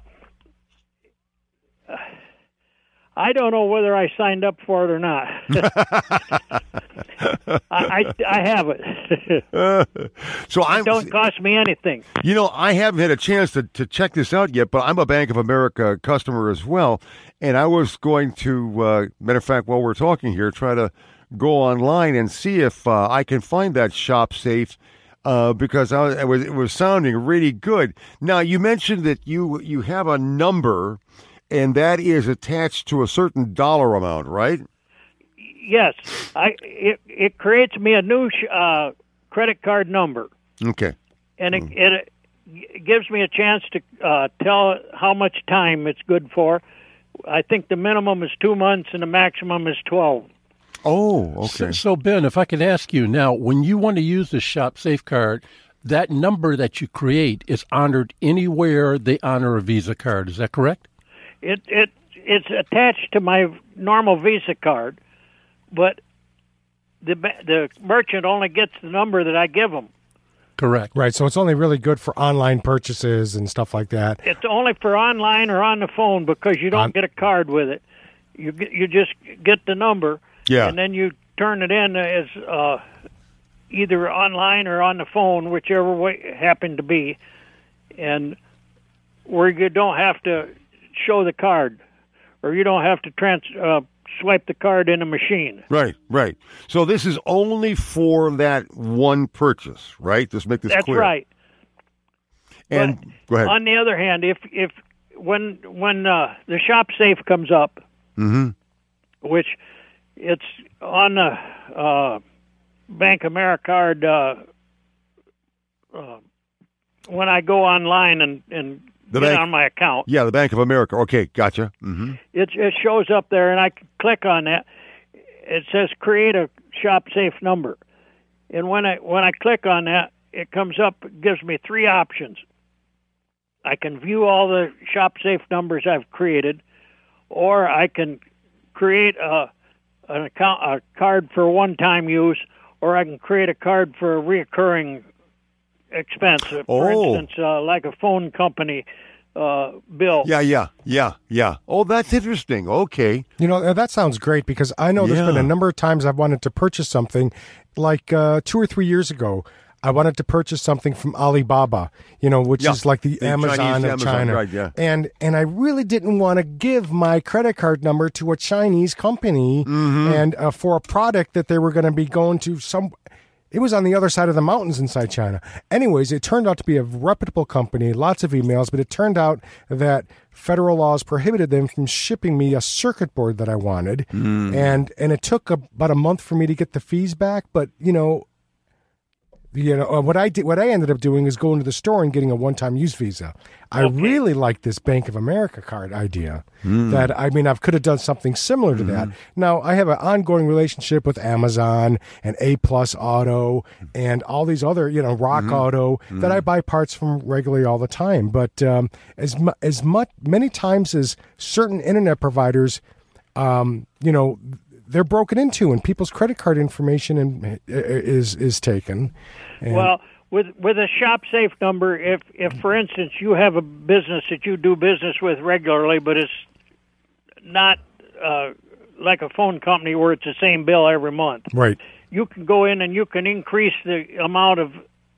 I don't know whether I signed up for it or not. I, I, I have it.
uh, so I
it don't cost me anything.
You know, I haven't had a chance to, to check this out yet, but I'm a Bank of America customer as well, and I was going to, uh, matter of fact, while we're talking here, try to go online and see if uh, I can find that ShopSafe. Uh, because I was, it was it was sounding really good. Now you mentioned that you you have a number, and that is attached to a certain dollar amount, right?
Yes, I it it creates me a new uh, credit card number.
Okay,
and it, it, it gives me a chance to uh, tell how much time it's good for. I think the minimum is two months and the maximum is twelve.
Oh, okay.
So, so, Ben, if I could ask you now, when you want to use the ShopSafe card, that number that you create is honored anywhere they honor a Visa card. Is that correct?
It it it's attached to my normal Visa card, but the the merchant only gets the number that I give them.
Correct.
Right, so it's only really good for online purchases and stuff like that.
It's only for online or on the phone because you don't
on-
get a card with it. You get, you just get the number.
Yeah.
And then you turn it in as uh, either online or on the phone, whichever way it happened to be, and where you don't have to show the card, or you don't have to trans uh, swipe the card in a machine.
Right, right. So this is only for that one purchase, right? Just make this
That's
clear.
That's right.
And
but
go ahead.
On the other hand, if if when when uh, the ShopSafe comes up,
mm-hmm.
which it's on the uh, Bank America card. Uh, uh, when I go online and, and
the
get
bank,
on my account.
Yeah, the Bank of America. Okay, gotcha. Mm-hmm.
It, it shows up there, and I can click on that. It says create a ShopSafe number. And when I when I click on that, it comes up, it gives me three options. I can view all the ShopSafe numbers I've created, or I can create a a an account, a card for one-time use, or I can create a card for a reoccurring expense. For
Oh.
instance, uh, like a phone company uh, bill.
Yeah, yeah, yeah, yeah. Oh, that's interesting. Okay.
You know, that sounds great because I know there's been
Yeah.
a number of times I've wanted to purchase something like uh, two or three years ago. I wanted to purchase something from Alibaba, you know, which
Yeah,
is like the,
the
Amazon
Chinese
of
Amazon,
China.
right, yeah.
And and I really didn't want to give my credit card number to a Chinese company
Mm-hmm.
and uh, for a product that they were going to be going to some. It was on the other side of the mountains inside China. Anyways, it turned out to be a reputable company, lots of emails, but it turned out that federal laws prohibited them from shipping me a circuit board that I wanted.
Mm.
And and it took about a month for me to get the fees back, but you know, you know uh, what I did what I ended up doing is going to the store and getting a one-time use visa. I really like this Bank of America card idea.
Mm.
That I mean, I could have done something similar to that. Now I have an ongoing relationship with Amazon and A Plus Auto and all these other, you know, Rock Auto that I buy parts from regularly all the time. But um, as mu- as much many times as certain internet providers, um, you know, they're broken into and people's credit card information and is is taken. And
Well, with with a ShopSafe number, if if for instance you have a business that you do business with regularly, but it's not uh, like a phone company where it's the same bill every month,
right.
you can go in and you can increase the amount of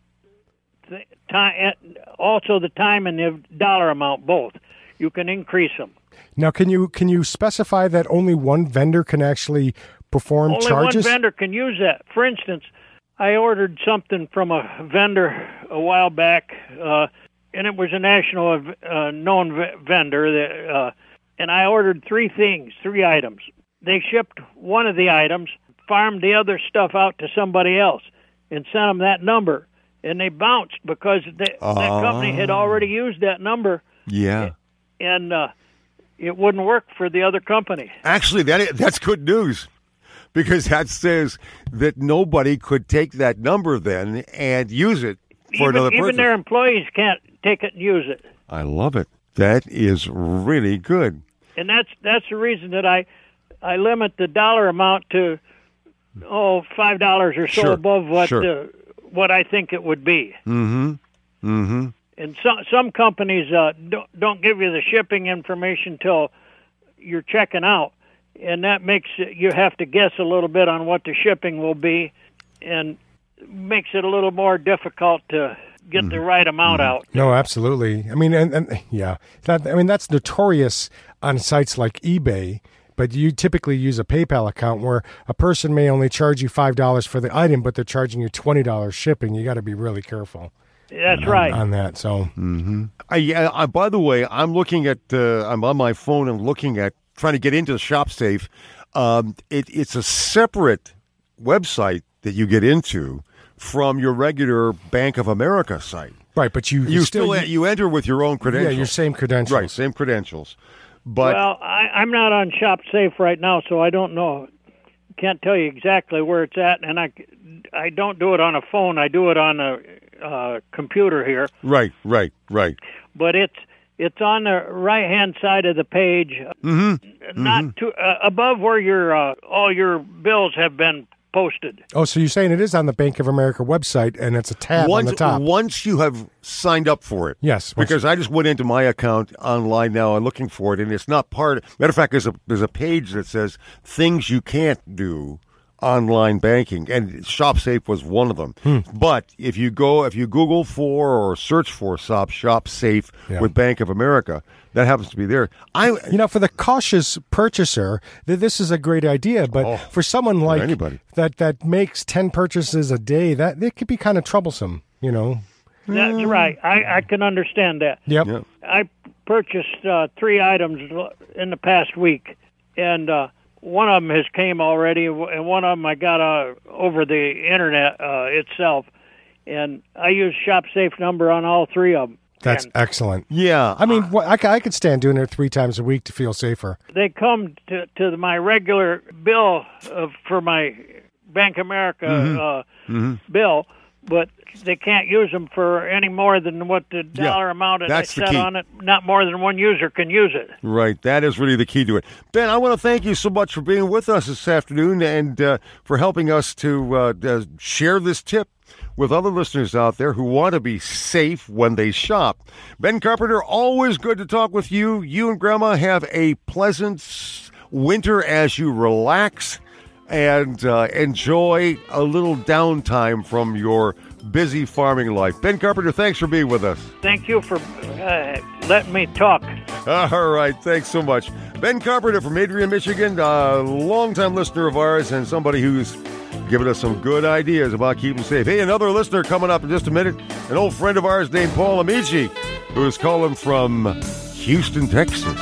th- time, also the time and the dollar amount both. You can increase them.
Now, can you can you specify that only one vendor can actually perform
Only
charges?
one vendor can use that. For instance, I ordered something from a vendor a while back, uh, and it was a national uh, known v- vendor. That, uh, and I ordered three things, three items. They shipped one of the items, farmed the other stuff out to somebody else, and sent them that number. And they bounced because they, that company had already used that number,
Yeah.
and uh, it wouldn't work for the other company.
Actually, that that's good news because that says that nobody could take that number then and use it for
even,
another
even
person.
their employees can't take it and use it.
I love it. That is really good.
And that's that's the reason that I I limit the dollar amount to oh five dollars or so
Sure,
above what
sure.
uh, what I think it would be.
Mm-hmm. Mm-hmm.
And some some companies uh, don't don't give you the shipping information till you're checking out, and that makes it, you have to guess a little bit on what the shipping will be, and makes it a little more difficult to get the right amount out.
No, absolutely. I mean, and, and yeah, that, I mean that's notorious on sites like eBay. But you typically use a PayPal account where a person may only charge you five dollars for the item, but they're charging you twenty dollars shipping. You got to be really careful.
That's
on,
right.
on that. So,
Mm-hmm. I, yeah, I, by the way, I'm looking at. Uh, I'm on my phone and looking at trying to get into the ShopSafe. Um, it, it's a separate website that you get into from your regular Bank of America site.
right, but you
You still,
you,
you enter with your own credentials.
yeah, your same credentials.
Right, same credentials. But
well, I, I'm not on ShopSafe right now, so I don't know. Can't tell you exactly where it's at, and I, I don't do it on a phone. I do it on a uh, computer here.
right, right, right.
But it's it's on the right hand side of the page,
Mm-hmm.
not too uh, above where your uh, all your bills have been posted.
Oh, so you're saying it is on the Bank of America website, and it's a tab
Once,
on the top.
once you have signed up for it.
Yes, once-
Because I just went into my account online now and looking for it, and it's not part. Matter of fact, there's a there's a page that says things you can't do online banking, and ShopSafe was one of them.
Hmm.
But if you go, if you Google for or search for Shop ShopSafe
Yeah.
with Bank of America, that happens to be there. I
You know, for the cautious purchaser, th- this is a great idea. But
Oh,
for someone like
anybody.
that that makes ten purchases a day, that it could be kind of troublesome. You know.
That's right. I, I can understand that.
Yep.
Yeah.
I purchased uh, three items in the past week, and uh, one of them has came already, and one of them I got uh, over the internet uh, itself, and I use ShopSafe number on all three of them.
That's
And
excellent.
yeah,
I mean, wh- I, c- I could stand doing it three times a week to feel safer.
they come to, to my regular bill uh, for my Bank America uh, bill, but they can't use them for any more than what the dollar
Yeah,
amount that
that's
they
the
set
key.
on it. Not more than one user can use it.
Right. That is really the key to it. Ben, I want to thank you so much for being with us this afternoon and uh, for helping us to uh, uh, share this tip with other listeners out there who want to be safe when they shop. Ben Carpenter, always good to talk with you. You and Grandma have a pleasant winter as you relax and uh, enjoy a little downtime from your busy farming life. Ben Carpenter, thanks for being with us.
Thank you for uh, letting me talk.
All right, thanks so much. Ben Carpenter from Adrian, Michigan, a longtime listener of ours and somebody who's given us some good ideas about keeping safe. Hey, another listener coming up in just a minute, an old friend of ours named Paul Amici, who is calling from Houston, Texas.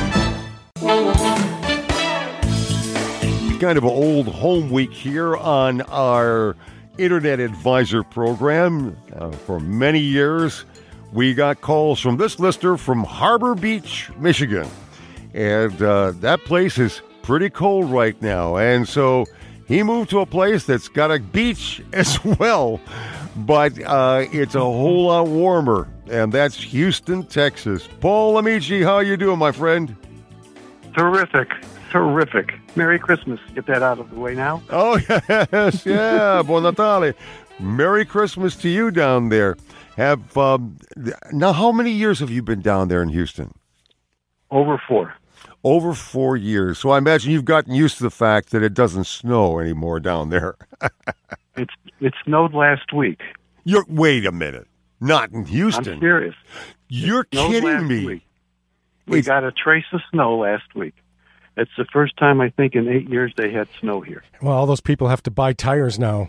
Kind of an old home week here on our Internet Advisor program. Uh, for many years, we got calls from this listener from Harbor Beach, Michigan. And uh, that place is pretty cold right now. And so he moved to a place that's got a beach as well, but uh, it's a whole lot warmer. And that's Houston, Texas. Paul Amici, how you doing, my friend?
Terrific. Terrific. Merry Christmas. Get that out of the way now.
Oh, yes. Yeah. Buon Natale. Merry Christmas to you down there. Have um, now, how many years have you been down there in Houston?
Over four.
Over four years. So I imagine you've gotten used to the fact that it doesn't snow anymore down there.
it's it snowed last week.
You're wait a minute. Not in Houston.
I'm serious.
You're
It snowed
kidding
last
me.
week. We
It's-
got a trace of snow last week. It's the first time, I think, in eight years they had snow here.
Well, all those people have to buy tires now.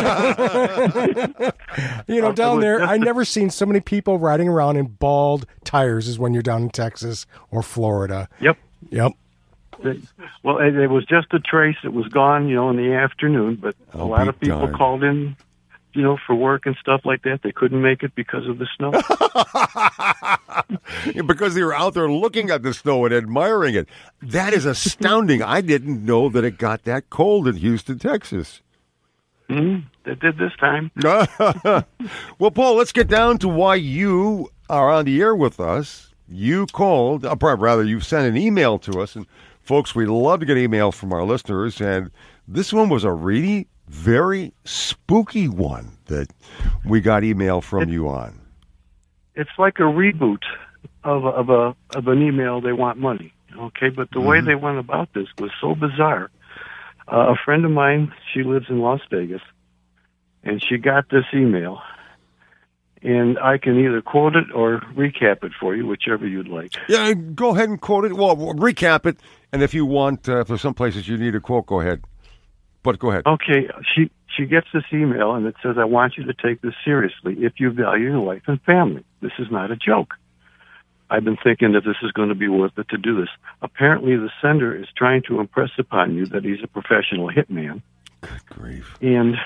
You know,
Uh, it
down
was
there,
just
I
a-
never seen so many people riding around in bald tires as when you're down in Texas or Florida.
Yep.
Yep.
It- well, it, it was just a trace. It was gone, you know, in the afternoon. But a
I'll
lot
be
of people
darned.
called in, you know, for work and stuff like that. They couldn't make it because of the snow.
Because they were out there looking at the snow and admiring it. That is astounding. I didn't know that it got that cold in Houston, Texas.
mm-hmm. They did this time.
Well, Paul, let's get down to why you are on the air with us. You called, uh, rather, you sent an email to us. And, folks, we love to get email from our listeners. And this one was a really very spooky one that we got email from you on.
It's like a reboot of a, of a of an email. They want money, okay? But the
Mm-hmm.
way they went about this was so bizarre. Uh, a friend of mine, she lives in Las Vegas, and she got this email. And I can either quote it or recap it for you, whichever you'd like.
Yeah, go ahead and quote it. Well, we'll recap it. And if you want, uh, if there's some places you need a quote, go ahead. But go ahead.
Okay, she she gets this email, and it says, I want you to take this seriously if you value your life and family. This is not a joke. I've been thinking that this is going to be worth it to do this. Apparently, the sender is trying to impress upon you that he's a professional hitman.
Good grief.
And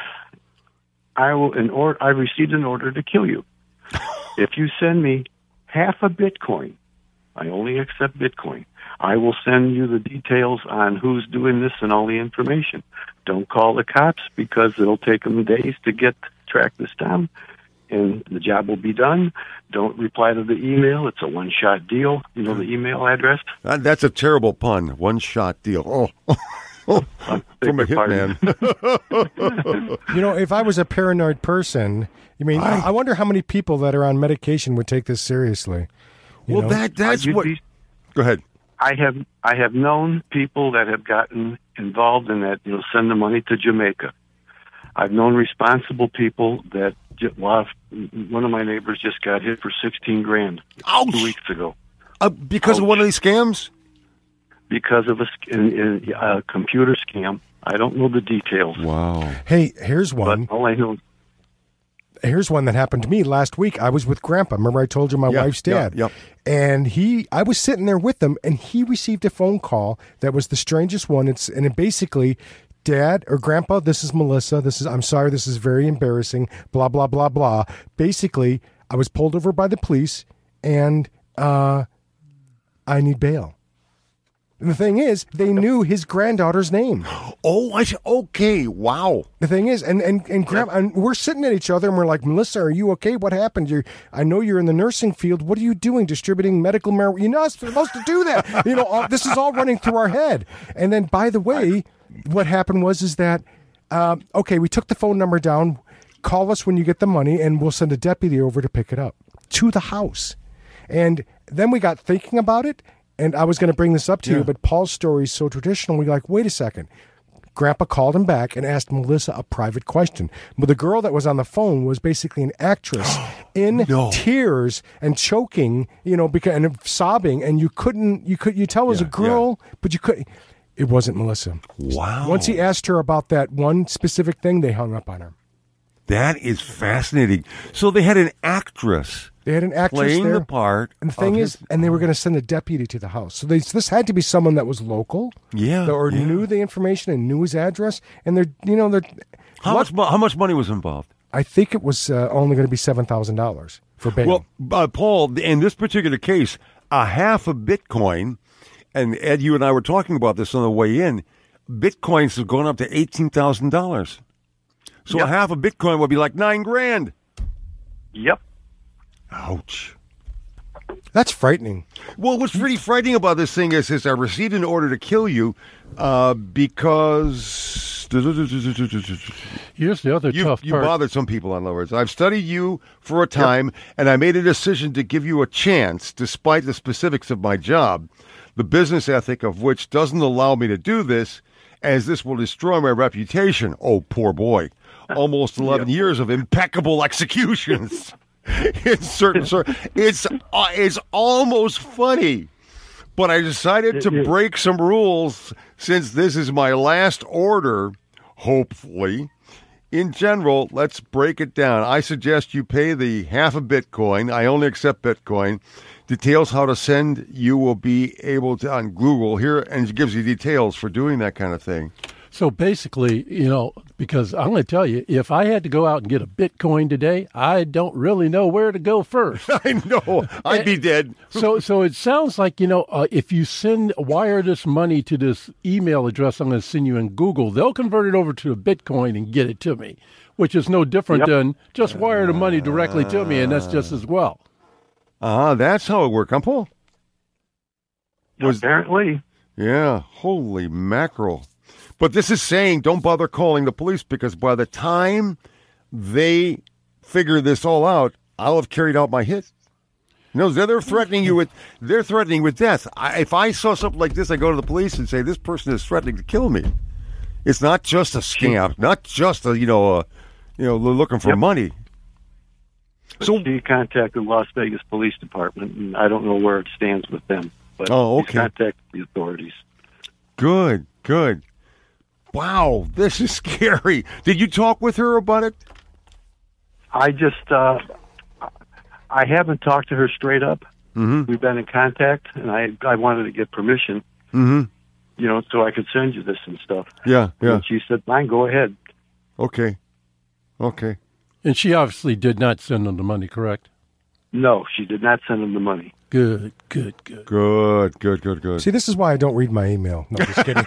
I will, in order, I received an order to kill you. If you send me half a Bitcoin, I only accept Bitcoin, I will send you the details on who's doing this and all the information. Don't call the cops because it'll take them days to get track this down, and the job will be done. Don't reply to the email. It's a one-shot deal. You know the email address?
That, that's a terrible pun. One-shot deal. Oh, from a hitman.
You know, if I was a paranoid person, I mean, I, I wonder how many people that are on medication would take this seriously. You
Well,
know?
that that's
You'd
what.
be-
Go ahead.
I have I have known people that have gotten involved in that. You know, send the money to Jamaica. I've known responsible people that ju- well, one of my neighbors just got hit for sixteen grand
Ouch.
two weeks ago
Uh, because of one of these scams?
because of a, sc- in, in, a computer scam. I don't know the details,
Wow.
Hey, here's one.
but all I know.
Here's one that happened to me last week. I was with Grandpa. Remember I told you my
Yeah,
wife's
yeah,
dad?
yep.
And he, I was sitting there with him, and he received a phone call that was the strangest one. It's and it basically, Dad or Grandpa, this is Melissa. This is I'm sorry. This is very embarrassing. Blah blah blah blah. Basically, I was pulled over by the police, and uh, I need bail. And the thing is, they knew his granddaughter's name.
Oh, I okay, wow.
The thing is, and and and, grandma, and we're sitting at each other, and we're like, Melissa, are you okay? What happened? You're, I know you're in the nursing field. What are you doing? Distributing medical marijuana? You're not supposed to do that. You know, all, this is all running through our head. And then, by the way, what happened was is that, um, okay, we took the phone number down. Call us when you get the money, and we'll send a deputy over to pick it up to the house. And then we got thinking about it. And I was going to bring this up to yeah. you, but Paul's story is so traditional. We're like, wait a second. Grandpa called him back and asked Melissa a private question. But the girl that was on the phone was basically an actress in no. tears and choking, you know, because and sobbing. And you couldn't, you could, you tell it was yeah, a girl, yeah. but you couldn't. It wasn't Melissa.
Wow.
Once he asked her about that one specific thing, they hung up on her.
That is fascinating. So they had an actress.
They had an actress
playing
there.
the part.
And the thing is, his... and they were going to send a deputy to the house. So they, this had to be someone that was local.
Yeah.
That, or
yeah.
knew the information and knew his address. And they're, you know, they're.
How much? How much money was involved?
I think it was uh, only going to be seven thousand dollars for bail.
Well, uh, Paul, in this particular case, a half a Bitcoin, and Ed, you and I were talking about this on the way in. Bitcoins have gone up to eighteen thousand dollars. So yep. a half a Bitcoin would be like nine grand.
Yep.
Ouch.
That's frightening.
Well, what's really frightening about this thing is, is I received an order to kill you uh, because...
Here's the other
you,
tough
you
part.
You bothered some people, in other words. I've studied you for a time, yep. and I made a decision to give you a chance, despite the specifics of my job, the business ethic of which doesn't allow me to do this, as this will destroy my reputation. Oh, poor boy. Almost eleven yep. years of impeccable executions. It's certain, sir. It's uh, it's almost funny, but I decided to break some rules since this is my last order. Hopefully, in general, let's break it down. I suggest you pay the half a Bitcoin. I only accept Bitcoin. Details how to send you will be able to on Google here, and it gives you details for doing that kind of thing.
So basically, you know, because I'm going to tell you, if I had to go out and get a Bitcoin today, I don't really know where to go first.
I know. I'd be dead.
so so it sounds like, you know, uh, if you send, wire this money to this email address I'm going to send you in Google, they'll convert it over to a Bitcoin and get it to me, which is no different yep. than just wire the money directly to me, and that's just as well.
Ah, uh, that's how it worked, huh, Paul?
Was, Apparently.
Yeah. Holy mackerel. But this is saying don't bother calling the police because by the time they figure this all out, I'll have carried out my hit. No, they're, they're threatening you with they're threatening with death. I, if I saw something like this, I go to the police and say this person is threatening to kill me. It's not just a scam, not just a you know, a, you know, they're looking for
yep.
money.
So she contacted Las Vegas Police Department, and I don't know where it stands with them. But
oh, okay.
Contact the authorities.
Good, good. Wow, this is scary. Did you talk with her about it?
I just, uh, I haven't talked to her straight up.
Mm-hmm.
We've been in contact, and I, I wanted to get permission,
mm-hmm.
you know, so I could send you this and stuff.
Yeah, yeah.
And she said, fine, go ahead.
Okay, okay.
And she obviously did not send them the money, correct?
No, she did not send them the money.
Good, good, good.
Good, good, good, good.
See, this is why I don't read my email. No, just kidding.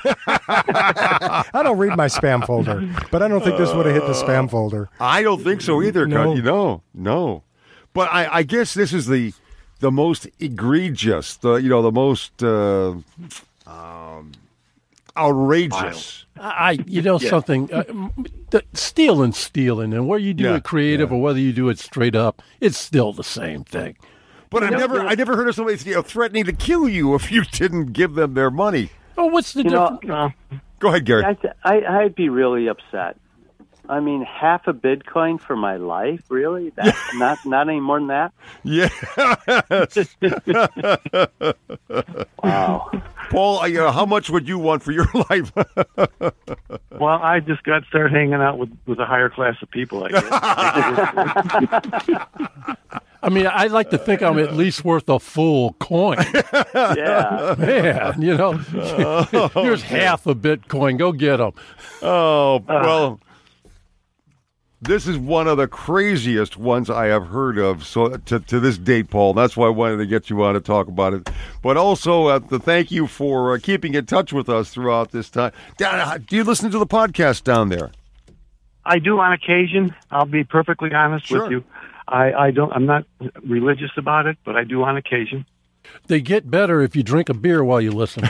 I don't read my spam folder, but I don't think this would have hit the spam folder.
I don't think so either.
No,
you know, no. But I, I guess this is the the most egregious, the you know, the most uh, um, outrageous.
I, you know, yeah. something. Uh, the, stealing, stealing, and whether you do
yeah,
it creative
yeah.
or whether you do it straight up, it's still the same thing.
But I never, I never heard of somebody you know, threatening to kill you if you didn't give them their money.
Oh, what's the
you
difference?
Know, uh,
Go ahead, Gary.
I, I, I'd be really upset. I mean, half a Bitcoin for my life, really? That, not, not any more than that.
Yes.
Wow.
Paul, you know, how much would you want for your life?
Well, I just got to start hanging out with, with a higher class of people, I guess.
I mean, I like to think I'm at least worth a full coin.
Yeah.
Man, you know, here's half a Bitcoin. Go get them.
Oh, well, This is one of the craziest ones I have heard of so to, to this date, Paul. That's why I wanted to get you on to talk about it. But also, uh, to thank you for uh, keeping in touch with us throughout this time. Do you listen to the podcast down there?
I do on occasion. I'll be perfectly honest
Sure.
with you. I, I don't. I'm not religious about it, but I do on occasion.
They get better if you drink a beer while you listen.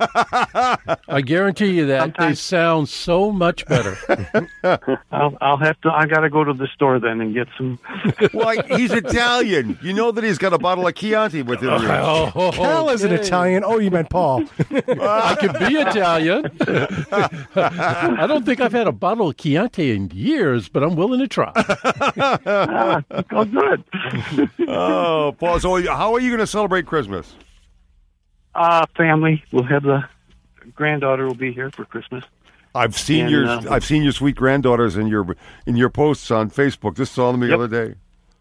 I guarantee you that.
Sometimes.
They sound so much better.
I'll, I'll have to. I got to go to the store then and get some.
Well, he's Italian. You know that he's got a bottle of Chianti with him.
Oh,
Cal is an
okay.
Italian. Oh, you meant Paul.
I can be Italian. I don't think I've had a bottle of Chianti in years, but I'm willing to try.
ah, oh, good.
Oh, Paul. So, how are you going to celebrate Christmas?
Uh, family. We'll have the granddaughter will be here for Christmas.
I've seen
And,
your
uh,
I've seen your sweet granddaughters in your in your posts on Facebook. Just saw them the
Yep.
other day.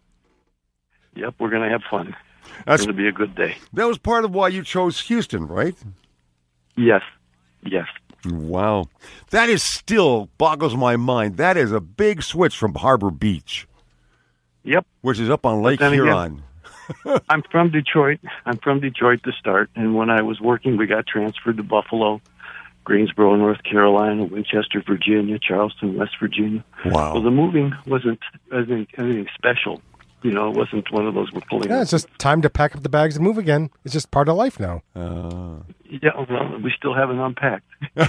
Yep, we're going to have fun.
That's
It's going to be a good day.
that was part of why you chose Houston, right?
Yes, yes.
Wow, that is still boggles my mind. That is a big switch from Harbor Beach,
Yep.
which is up on Lake
then again-
Huron.
I'm from Detroit. I'm from Detroit to start, and when I was working, we got transferred to Buffalo, Greensboro, North Carolina, Winchester, Virginia, Charleston, West Virginia.
Wow.
Well, the moving wasn't anything, anything special. You know, it wasn't one of those we're pulling.
Yeah, it's just time to pack up the bags and move again. It's just part of life now.
Uh.
Yeah, well, we still haven't unpacked.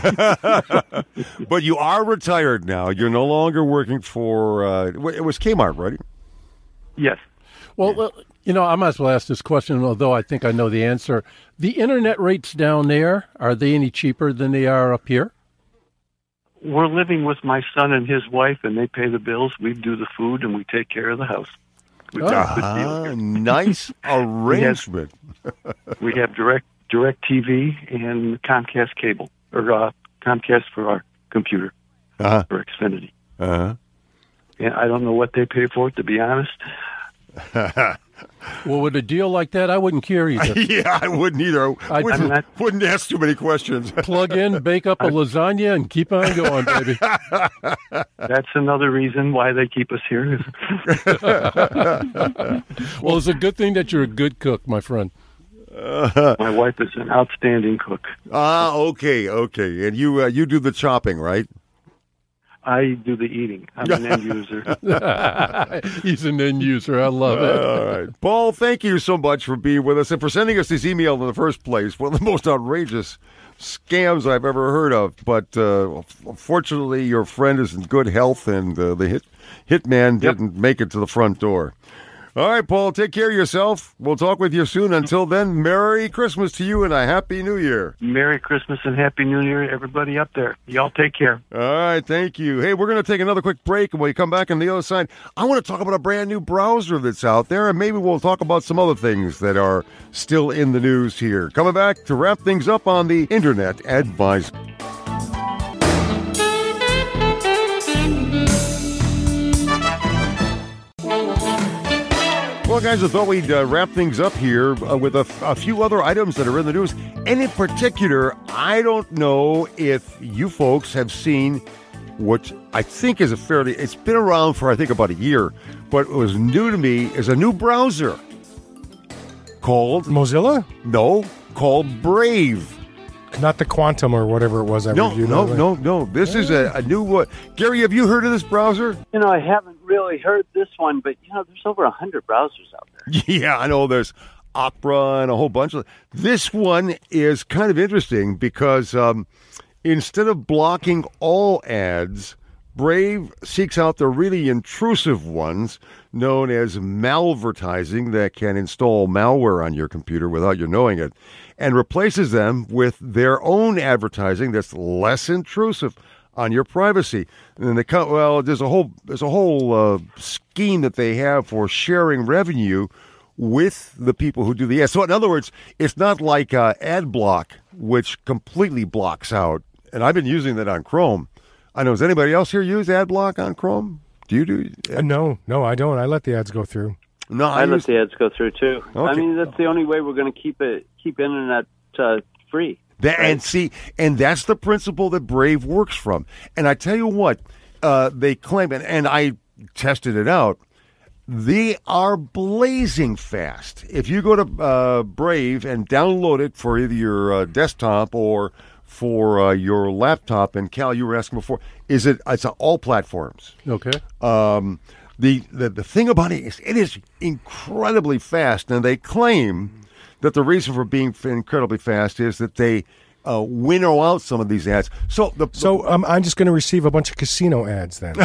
But you are retired now. You're no longer working for. Uh, it was Kmart, right?
Yes.
Well, uh, you know, I might as well ask this question, although I think I know the answer. The internet rates down there, are they any cheaper than they are up here?
We're living with my son and his wife, and they pay the bills. We do the food, and we take care of the house. We've got a good deal
Ah,
here.
nice arrangement.
We have direct direct T V and Comcast cable, or uh, Comcast for our computer,
Uh-huh.
for Xfinity.
Uh-huh.
And I don't know what they pay for it, to be honest.
Well, with a deal like that, I wouldn't care either.
Yeah, I wouldn't either. I
I'd-
wouldn't,
I'm not-
wouldn't ask too many questions.
Plug in, bake up a lasagna, and keep on going, baby.
That's another reason why they keep us here.
Well, it's a good thing that you're a good cook, my friend.
My wife is an outstanding cook.
Ah, okay, okay. And you uh, you do the chopping, right?
I do the eating. I'm an end user.
He's an end user. I love it.
All right. Paul, thank you so much for being with us and for sending us this email in the first place. One of the most outrageous scams I've ever heard of. But uh, fortunately, your friend is in good health, and uh, the hit hitman
Yep.
didn't make it to the front door. All right, Paul, take care of yourself. We'll talk with you soon. Until then, Merry Christmas to you and a Happy New Year.
Merry Christmas and Happy New Year, everybody up there. Y'all take care.
All right, thank you. Hey, we're going to take another quick break, and when we come back on the other side, I want to talk about a brand new browser that's out there, and maybe we'll talk about some other things that are still in the news here. Coming back to wrap things up on the Internet Advisor. Well, guys, I thought we'd uh, wrap things up here uh, with a, f- a few other items that are in the news. And in particular, I don't know if you folks have seen what I think is a fairly, it's been around for, I think, about a year, but it was new to me, is a new browser called...
Mozilla?
No, called Brave.
Not the Quantum or whatever it was I
No,
reviewed.
no, no, no. This is a, a new one. Gary, have you heard of this browser?
You know, I haven't really heard this one, but, you know, there's over one hundred browsers out there.
Yeah, I know there's Opera and a whole bunch of... This one is kind of interesting because um, instead of blocking all ads, Brave seeks out the really intrusive ones known as malvertising that can install malware on your computer without you knowing it, and replaces them with their own advertising that's less intrusive on your privacy. And they come, well, there's a whole there's a whole uh, scheme that they have for sharing revenue with the people who do the ads. So in other words, it's not like uh, AdBlock, which completely blocks out. And I've been using that on Chrome. I know. Does anybody else here use AdBlock on Chrome? Do you do?
Uh, no, no, I don't. I let the ads go through.
No,
I,
I
let
use-
the ads go through, too. I
Okay.
mean, that's the only way we're going to keep it keep internet uh, free.
That, and see, and that's the principle that Brave works from. And I tell you what, uh, they claim, and, and I tested it out. They are blazing fast. If you go to uh, Brave and download it for either your uh, desktop or for uh, your laptop, and Cal, you were asking before, is it? It's on all platforms.
Okay.
Um, the, the the thing about it is, it is incredibly fast, and they claim that the reason for being incredibly fast is that they Uh, winnow out some of these ads. So, the,
so um, I'm just going to receive a bunch of casino ads then.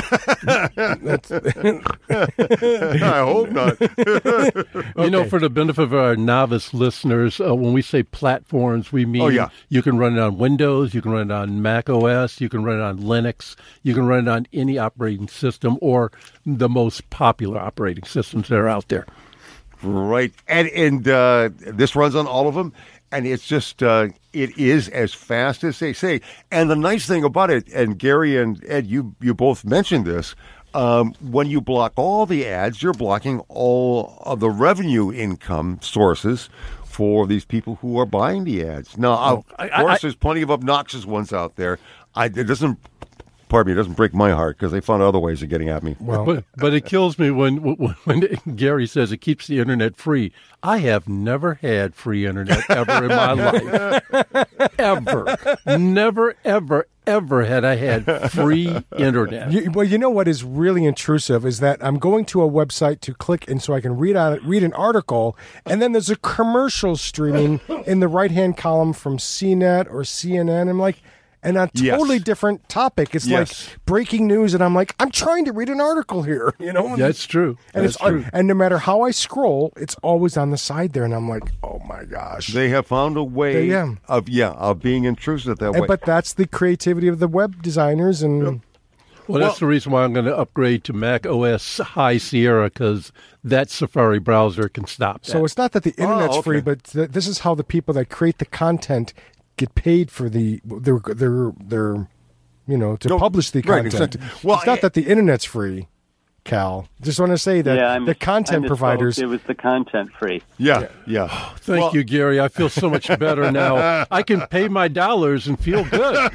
I hope not.
Okay. You know, for the benefit of our novice listeners, uh, when we say platforms, we mean
oh, yeah.
you can run it on Windows, you can run it on Mac O S, you can run it on Linux, you can run it on any operating system or the most popular operating systems that are out there.
Right. And, and uh, this runs on all of them. And it's just, uh, it is as fast as they say. And the nice thing about it, and Gary and Ed, you, you both mentioned this, um, when you block all the ads, you're blocking all of the revenue income sources for these people who are buying the ads. Now,
Oh,
of
I-
course,
I-
there's plenty of obnoxious ones out there. I, it doesn't, pardon me, it doesn't break my heart because they found other ways of getting at me.
Well, but, but it kills me when, when when Gary says it keeps the internet free. I have never had free internet ever in my life. Ever. Never, ever, ever had I had free internet.
You, well, you know what is really intrusive is that I'm going to a website to click and so I can read on it, read an article, and then there's a commercial streaming in the right-hand column from C net or C N N. I'm like, and a totally
Yes.
different topic. It's
Yes.
like breaking news, and I'm like, I'm trying to read an article here, you know.
That's true.
And
That's
it's
true.
and no matter how I scroll, it's always on the side there, and I'm like, oh my gosh.
They have found a way
They, yeah.
of, yeah, of being intrusive that
And-
way.
but that's the creativity of the web designers, and
Well, that's the reason why I'm going to upgrade to Mac O S High Sierra, because that Safari browser can stop that.
so it's not that the internet's
okay.
free, but th- this is how the people that create the content get paid for the their their their you know to
No,
publish the
right,
content.
exactly. Well,
it's not
I-
that the internet's free, Cal. Just want to say that
yeah, I
the
mis-
content
I misspoke.
providers.
It was the content free.
yeah, yeah.
Thank
Well-
you, Gary. I feel so much better now. I can pay my dollars and feel good.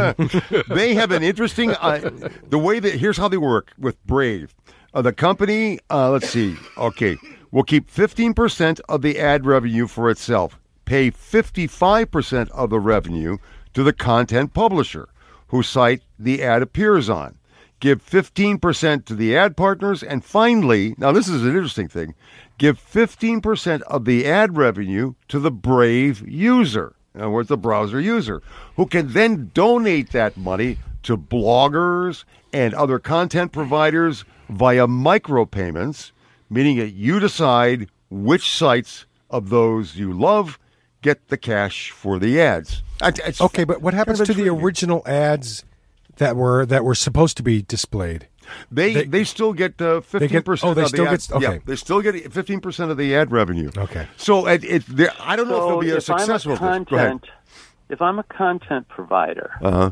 They have an interesting uh, the way that here's how they work with Brave. Uh, the company, uh, let's see, okay, will keep fifteen percent of the ad revenue for itself, pay fifty-five percent of the revenue to the content publisher whose site the ad appears on, give fifteen percent to the ad partners, and finally, now this is an interesting thing, give fifteen percent of the ad revenue to the Brave user. In other words, the browser user, who can then donate that money to bloggers and other content providers via micropayments, meaning that you decide which sites of those you love get the cash for the ads. It's
Okay, but what happens
kind
to
of
the
intriguing.
original ads that were that were supposed to be displayed?
They,
They-
they still get uh, fifteen percent.
oh, they
of
still
the
get-
ad, yeah,
okay.
they still get fifteen percent of the ad revenue.
Okay.
So it, it there, I don't know if
So
it'll be as
if I'm a
successful. as this. Go ahead.
content, if I'm a content provider,
Uh huh.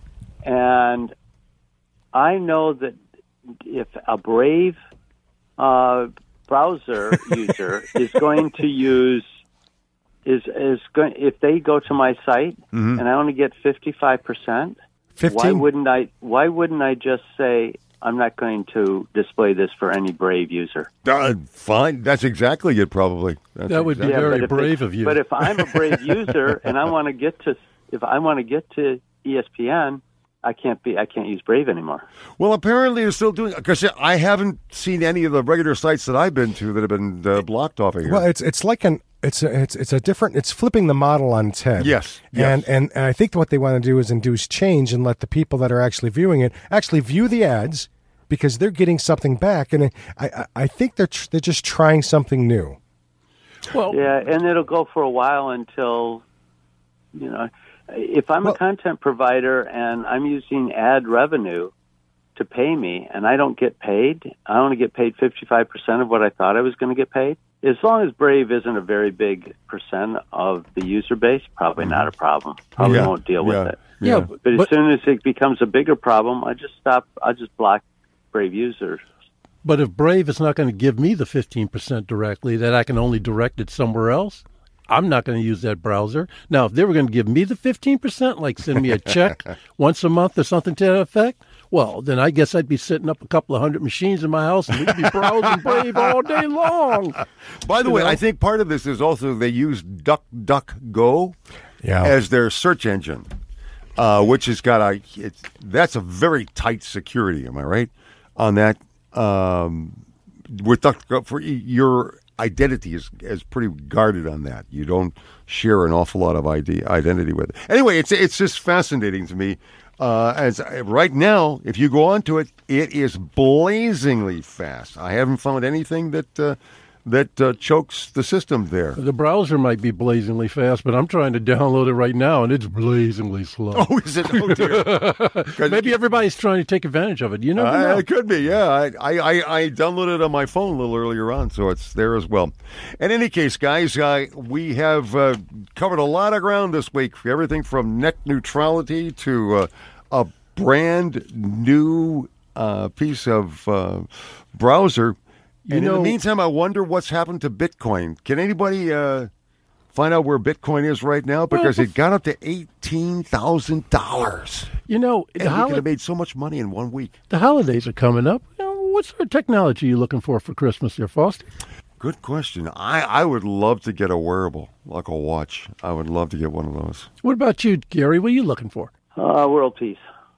and I know that if a Brave uh, browser user is going to use is is going if they go to my site
Mhm.
and I only get fifty-five percent, why
Fifteen.
wouldn't I why wouldn't I just say I'm not going to display this for any Brave user?
Uh, fine. That's exactly it. Probably. That's
That would be
exactly-
very
but if
brave
it-
of you.
But if I'm a Brave user and I want to get to if I want to get to E S P N, I can't be I can't use Brave anymore.
Well, apparently they're still doing because I haven't seen any of the regular sites that I've been to that have been uh, blocked off of here.
Well, it's it's like an it's a, it's it's a different. It's flipping the model on its head.
Yes, yes.
And and and I think what they want to do is induce change and let the people that are actually viewing it actually view the ads because they're getting something back. And I I, I think they're tr- they're just trying something new.
Well,
Yeah, and it'll go for a while until, you know, if I'm
Well-
a content provider and I'm using ad revenue to pay me and I don't get paid, I only get paid fifty-five percent of what I thought I was going to get paid. As long as Brave isn't a very big percent of the user base, probably not a problem. Probably
Yeah,
won't deal
yeah,
with it.
yeah,
But as
but,
soon as it becomes a bigger problem, I just stop. I just block Brave users.
but if Brave is not going to give me the fifteen percent directly, that I can only direct it somewhere else, I'm not going to use that browser. Now, if they were going to give me the fifteen percent, like send me a check once a month or something to that effect, Well, then I guess I'd be setting up a couple of hundred machines in my house and we'd be browsing Brave all day long.
By the
You
way,
know?
I think part of this is also they use DuckDuckGo
Yeah.
as their search engine, uh, which has got a it's, that's a very tight security. Am I right on that? Um, with DuckDuckGo, for your identity is is pretty guarded on that. You don't share an awful lot of I D, identity with it. Anyway, it's it's just fascinating to me. Uh, as right now, if you go onto it, it is blazingly fast. I haven't found anything that uh, that uh, chokes the system there.
The browser might be blazingly fast, but I'm trying to download it right now, and it's blazingly slow.
Oh, is it? Oh, dear.
Maybe everybody's trying to take advantage of it. You never
Uh,
know.
it could be, yeah. I, I, I, I downloaded it on my phone a little earlier on, so it's there as well. In any case, guys, uh, we have uh, covered a lot of ground this week. Everything from net neutrality to uh, a brand new uh, piece of uh, browser.
You
And
know-
in the meantime, I wonder what's happened to Bitcoin. Can anybody uh, find out where Bitcoin is right now? Because it got up to eighteen thousand dollars.
You know,
And
the,
we
holi-
could have made so much money in one week.
the holidays are coming up. You know, what sort of technology are you looking for for Christmas there, Foster?
Good question. I, I would love to get a wearable, like a watch. I would love to get one of those.
What about you, Gary? What are you looking for?
Uh, world peace.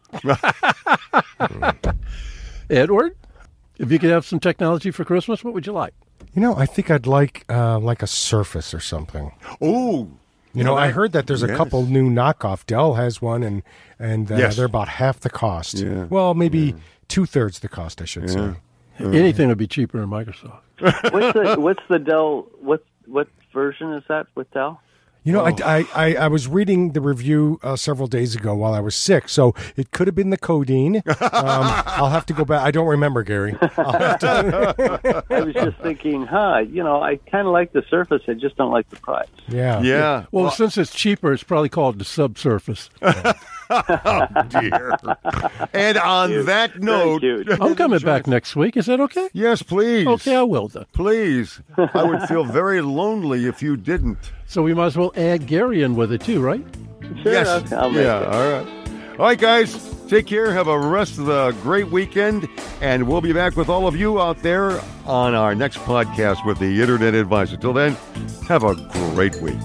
Edward, if you could have some technology for Christmas, what would you like?
You know, I think I'd like uh, like a Surface or something.
Oh,
You know, I heard that there's a
yes.
couple new knockoff. Dell has one, and and uh,
Yes.
they're about half the cost.
Yeah.
Well, maybe two thirds the cost, I should say.
Anything would be cheaper than Microsoft.
What's the what's the Dell? What what version is that with Dell?
You know,
Oh.
I, I, I, I was reading the review uh, several days ago while I was sick, so it could have been the codeine. Um, I'll have to go back. I don't remember, Gary. I'll have to-
I was just thinking, huh? You know, I kind of like the Surface. I just don't like the price.
yeah.
Yeah.
Well, since it's cheaper, it's probably called the subsurface.
Oh, dear. And on that note,
cute.
I'm coming back next week. Is that okay?
yes, please.
Okay, I will then.
Please. I would feel very lonely if you didn't.
So we might as well add Gary in with it too, right?
Sure,
yes.
I'll, I'll make
yeah,
it.
all right. All right, guys. Take care. Have a rest of the great weekend. And we'll be back with all of you out there on our next podcast with the Internet Advisor. Till then, have a great week.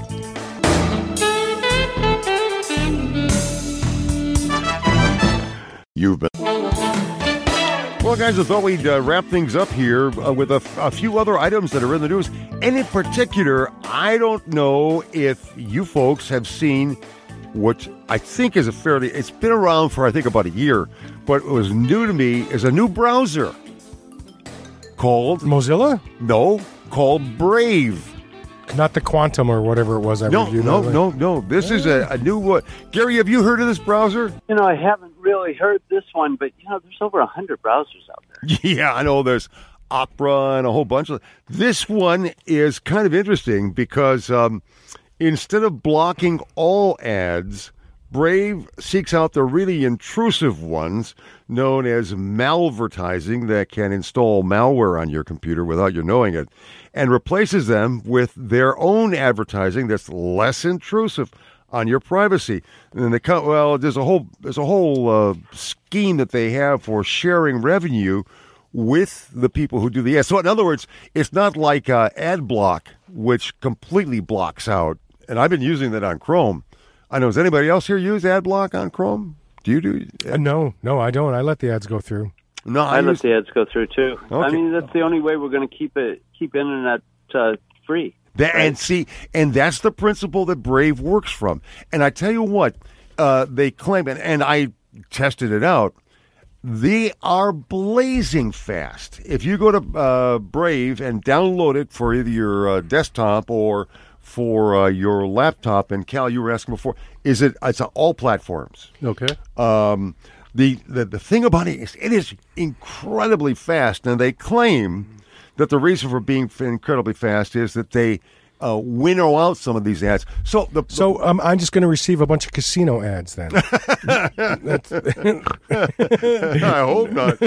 You've been. Well, guys, I thought we'd uh, wrap things up here uh, with a, a few other items that are in the news. And in particular, I don't know if you folks have seen what I think is a fairly, it's been around for, I think, about a year, but it was new to me, is a new browser called,
Mozilla?
no, called Brave.
Not the Quantum or whatever it was I
No,
reviewed.
no, no, no. This is a, a new one. Gary, have you heard of this browser?
You know, I haven't really heard this one, but you know, there's over a hundred browsers out there.
Yeah, I know there's Opera and a whole bunch of. This one is kind of interesting because um, instead of blocking all ads, Brave seeks out the really intrusive ones known as malvertising that can install malware on your computer without you knowing it, and replaces them with their own advertising that's less intrusive on your privacy. And they come, well, there's a whole there's a whole uh, scheme that they have for sharing revenue with the people who do the ads. So in other words, it's not like uh, AdBlock, which completely blocks out. And I've been using that on Chrome. I know. Does anybody else here use AdBlock on Chrome? Do you do?
Uh, no, no, I don't. I let the ads go through.
No,
I,
I,
let
use,
the ads go through too. I
Okay.
mean, that's the only way we're going to keep it keep internet uh, free.
that, and see, and that's the principle that Brave works from. And I tell you what, uh, they claim, and, and I tested it out. They are blazing fast. If you go to uh, Brave and download it for either your uh, desktop or for uh, your laptop, and Cal, you were asking before, is it? It's on all platforms.
Okay.
Um, the, the the thing about it is, it is incredibly fast, and they claim that the reason for being incredibly fast is that they uh, winnow out some of these ads. So, the,
so um, I'm just going to receive a bunch of casino ads then. That's,
I hope not.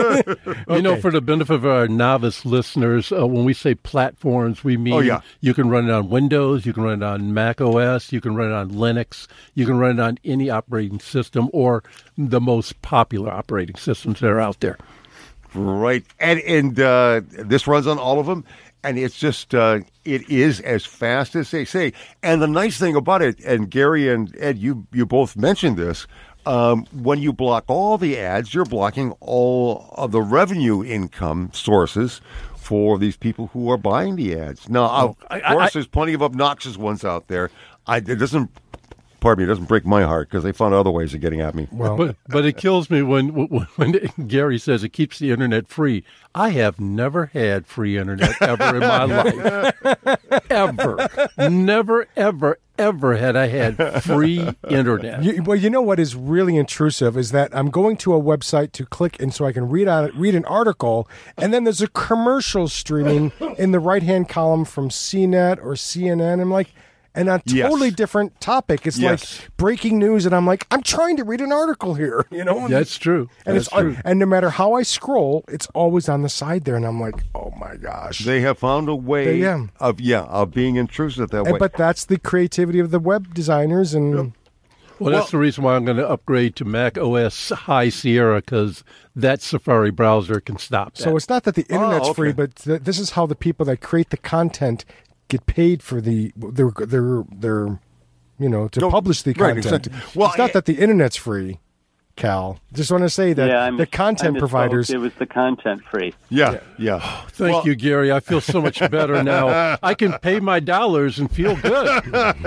You know, for the benefit of our novice listeners, uh, when we say platforms, we mean
oh, yeah.
you can run it on Windows, you can run it on Mac O S, you can run it on Linux, you can run it on any operating system or the most popular operating systems that are out there.
Right. And, and uh, this runs on all of them. And it's just, uh, it is as fast as they say. And the nice thing about it, and Gary and Ed, you, you both mentioned this, um, when you block all the ads, you're blocking all of the revenue income sources for these people who are buying the ads. Now, of
I,
course,
I,
there's plenty of obnoxious ones out there. I, it doesn't... Pardon me, it doesn't break my heart because they found other ways of getting at me.
Well, but, but it kills me when, when when Gary says it keeps the internet free. I have never had free internet ever in my life. Ever. Never, ever, ever had I had free internet.
You, well, you know what is really intrusive is that I'm going to a website to click and so I can read on it, read an article, and then there's a commercial streaming in the right-hand column from C net or C N N. I'm like... And a totally
yes.
different topic. It's
yes.
like breaking news, and I'm like, I'm trying to read an article here, you know.
That's true.
And
That's
it's
true.
and no matter how I scroll, it's always on the side there, and I'm like, oh my gosh.
They have found a way
They, yeah.
of yeah of being intrusive that
And-
way.
but that's the creativity of the web designers, and
Yep.
Well, that's the reason why I'm going to upgrade to Mac O S High Sierra, because that Safari browser can stop that.
so it's not that the internet's
okay.
free, but th- this is how the people that create the content get paid for the their their their you know to
No,
publish the
right,
content.
exactly. Well,
it's not
I-
that the internet's free, Cal. Just want to say that
yeah, I mis-
the content
I misspoke.
providers.
It was the content free.
yeah, yeah.
Thank
Well-
you, Gary. I feel so much better now. I can pay my dollars and feel good.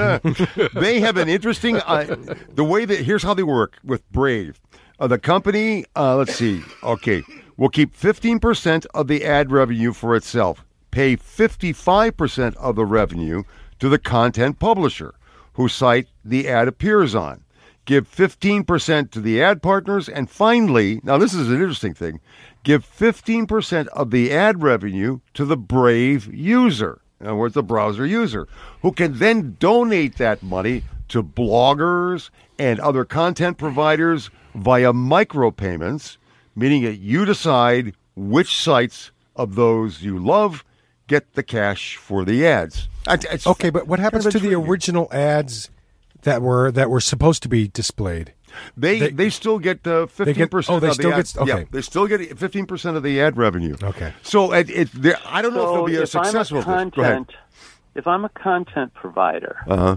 They have an interesting uh, the way that here's how they work with Brave. Uh, the company, uh, let's see, okay, will keep fifteen percent of the ad revenue for itself. Pay fifty-five percent of the revenue to the content publisher whose site the ad appears on. Give fifteen percent to the ad partners, and finally, now this is an interesting thing, give fifteen percent of the ad revenue to the Brave user, in other words, the browser user, who can then donate that money to bloggers and other content providers via micropayments, meaning that you decide which sites of those you love get the cash for the ads. It's
Okay, but what happens
kind
to
of
the
intriguing.
original ads that were that were supposed to be displayed?
They,
They-
they still get uh, fifteen percent.
oh, they
of
still
the ad,
get- okay.
Yeah, they still get fifteen percent of the ad revenue.
Okay.
So it, it there, I don't know if
So
there'll be a
if
success
I'm a
with this. Go ahead.
content, if I'm a content provider
Uh huh.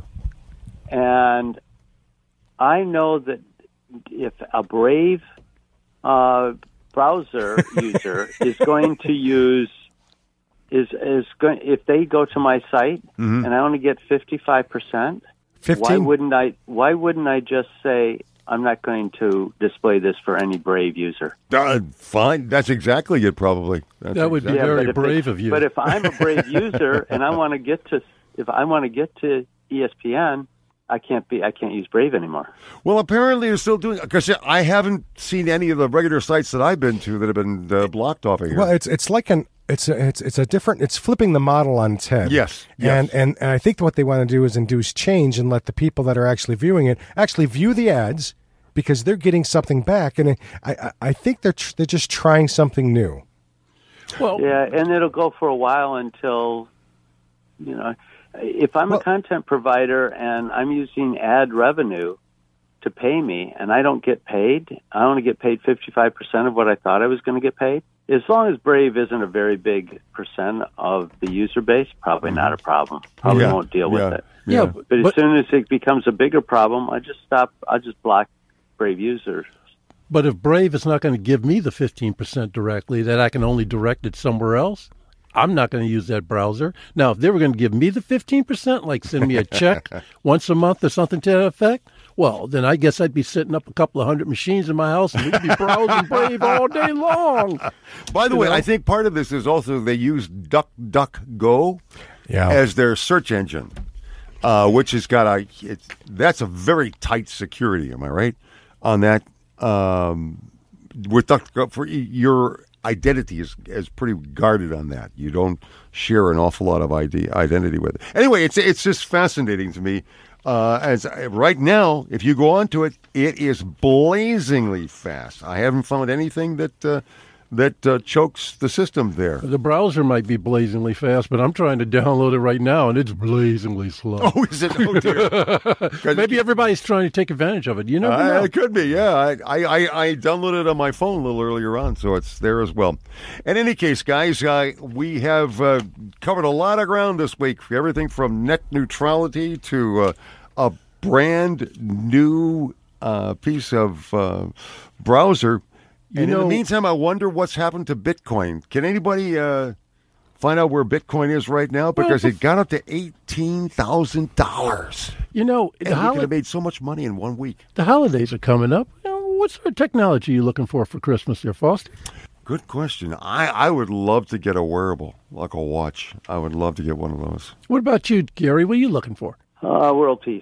and I know that if a Brave uh, browser user is going to use is is going if they go to my site
Mhm.
and I only get fifty-five percent, why
Fifteen.
wouldn't I why wouldn't I just say I'm not going to display this for any Brave user?
Uh, fine. That's exactly it. Probably. That's
That would be
exactly-
very
but if
brave
it-
of you.
But if I'm a Brave user and I want to get to if I want to get to E S P N, I can't be I can't use Brave anymore.
Well, apparently they're still doing because I haven't seen any of the regular sites that I've been to that have been uh, blocked off of here.
Well, it's it's like an it's a, it's it's a different. It's flipping the model on its head.
Yes, yes.
And and and I think what they want to do is induce change and let the people that are actually viewing it actually view the ads because they're getting something back. And I I, I think they're tr- they're just trying something new.
Well,
Yeah, and it'll go for a while until, you know, if I'm
Well-
a content provider and I'm using ad revenue to pay me and I don't get paid, I only get paid fifty-five percent of what I thought I was going to get paid. As long as Brave isn't a very big percent of the user base, probably not a problem. Probably
Yeah,
won't deal
yeah,
with it.
yeah,
But as
but,
soon as it becomes a bigger problem, I just stop, I just block Brave users.
but if Brave is not going to give me the fifteen percent directly, that I can only direct it somewhere else, I'm not going to use that browser. Now, if they were going to give me the fifteen percent, like send me a check once a month or something to that effect, well, then I guess I'd be setting up a couple of hundred machines in my house and we'd be browsing Brave all day long.
By the
You
way,
know?
I think part of this is also they use DuckDuckGo
Yeah.
as their search engine, uh, which has got a it's, that's a very tight security. Am I right on that? Um, with DuckDuckGo, for your identity is, is pretty guarded on that. You don't share an awful lot of I D, identity with it. Anyway, it's it's just fascinating to me. Uh, as right now, if you go onto it, it is blazingly fast. I haven't found anything that uh, that uh, chokes the system there.
The browser might be blazingly fast, but I'm trying to download it right now, and it's blazingly slow.
Oh, is it? Oh, dear.
Maybe everybody's trying to take advantage of it. You never know.
Uh, it could be, yeah. I, I, I downloaded it on my phone a little earlier on, so it's there as well. In any case, guys, uh, we have uh, covered a lot of ground this week. Everything from net neutrality to uh, a brand new uh, piece of uh, browser. You and know, in the meantime, I wonder what's happened to Bitcoin. Can anybody uh, find out where Bitcoin is right now? Because well, it got up to eighteen thousand dollars.
You know,
and you could have made so much money in one week.
The holidays are coming up. You know, what sort of technology are you looking for for Christmas there, Foster?
Good question. I, I would love to get a wearable, like a watch. I would love to get one of those.
What about you, Gary? What are you looking for?
Uh, world peace.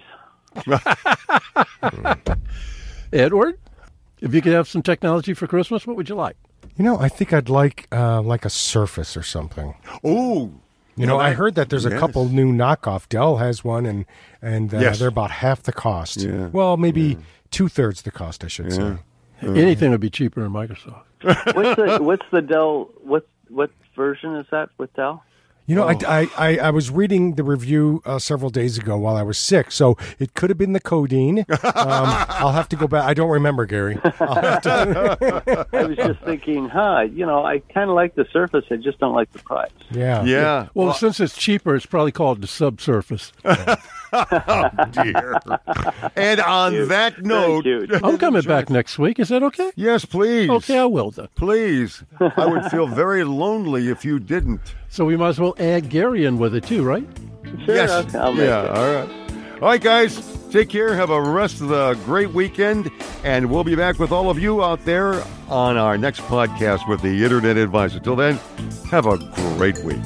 Edward? If you could have some technology for Christmas, what would you like?
You know, I think I'd like uh, like a Surface or something.
Oh,
you know, I heard that there's a yes. couple new knockoff. Dell has one, and and uh,
yes.
they're about half the cost.
Yeah.
Well, maybe
yeah.
two thirds the cost, I should
yeah.
say.
Yeah.
Anything would be cheaper than Microsoft.
what's the what's the Dell? What what version is that with Dell?
You know,
oh.
I, I, I was reading the review uh, several days ago while I was sick, so it could have been the codeine. Um, I'll have to go back. I don't remember, Gary. I'll have to...
I was just thinking, huh, you know, I kind of like the Surface. I just don't like the price.
Yeah.
Yeah. yeah.
Well, well, since it's cheaper, it's probably called the Subsurface.
Oh, dear. And on
Cute.
that note...
I'm coming back next week. Is that okay?
Yes, please.
Okay, I will then.
Please. I would feel very lonely if you didn't.
So we might as well add Gary in with it too, right?
Sure,
yes.
I'll, I'll make
yeah,
it.
all right. All right, guys. Take care. Have a rest of the great weekend. And we'll be back with all of you out there on our next podcast with the Internet Advisor. Till then, have a great week.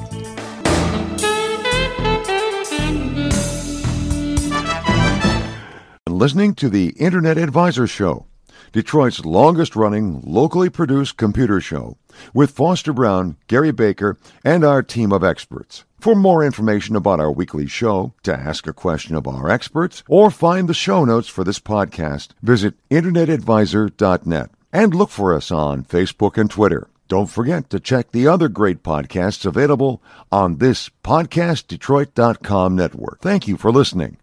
Listening to the Internet Advisor Show, Detroit's longest-running, locally produced computer show, with Foster Brown, Gary Baker, and our team of experts. For more information about our weekly show, to ask a question of our experts, or find the show notes for this podcast, visit internet advisor dot net and look for us on Facebook and Twitter. Don't forget to check the other great podcasts available on this podcast detroit dot com network. Thank you for listening.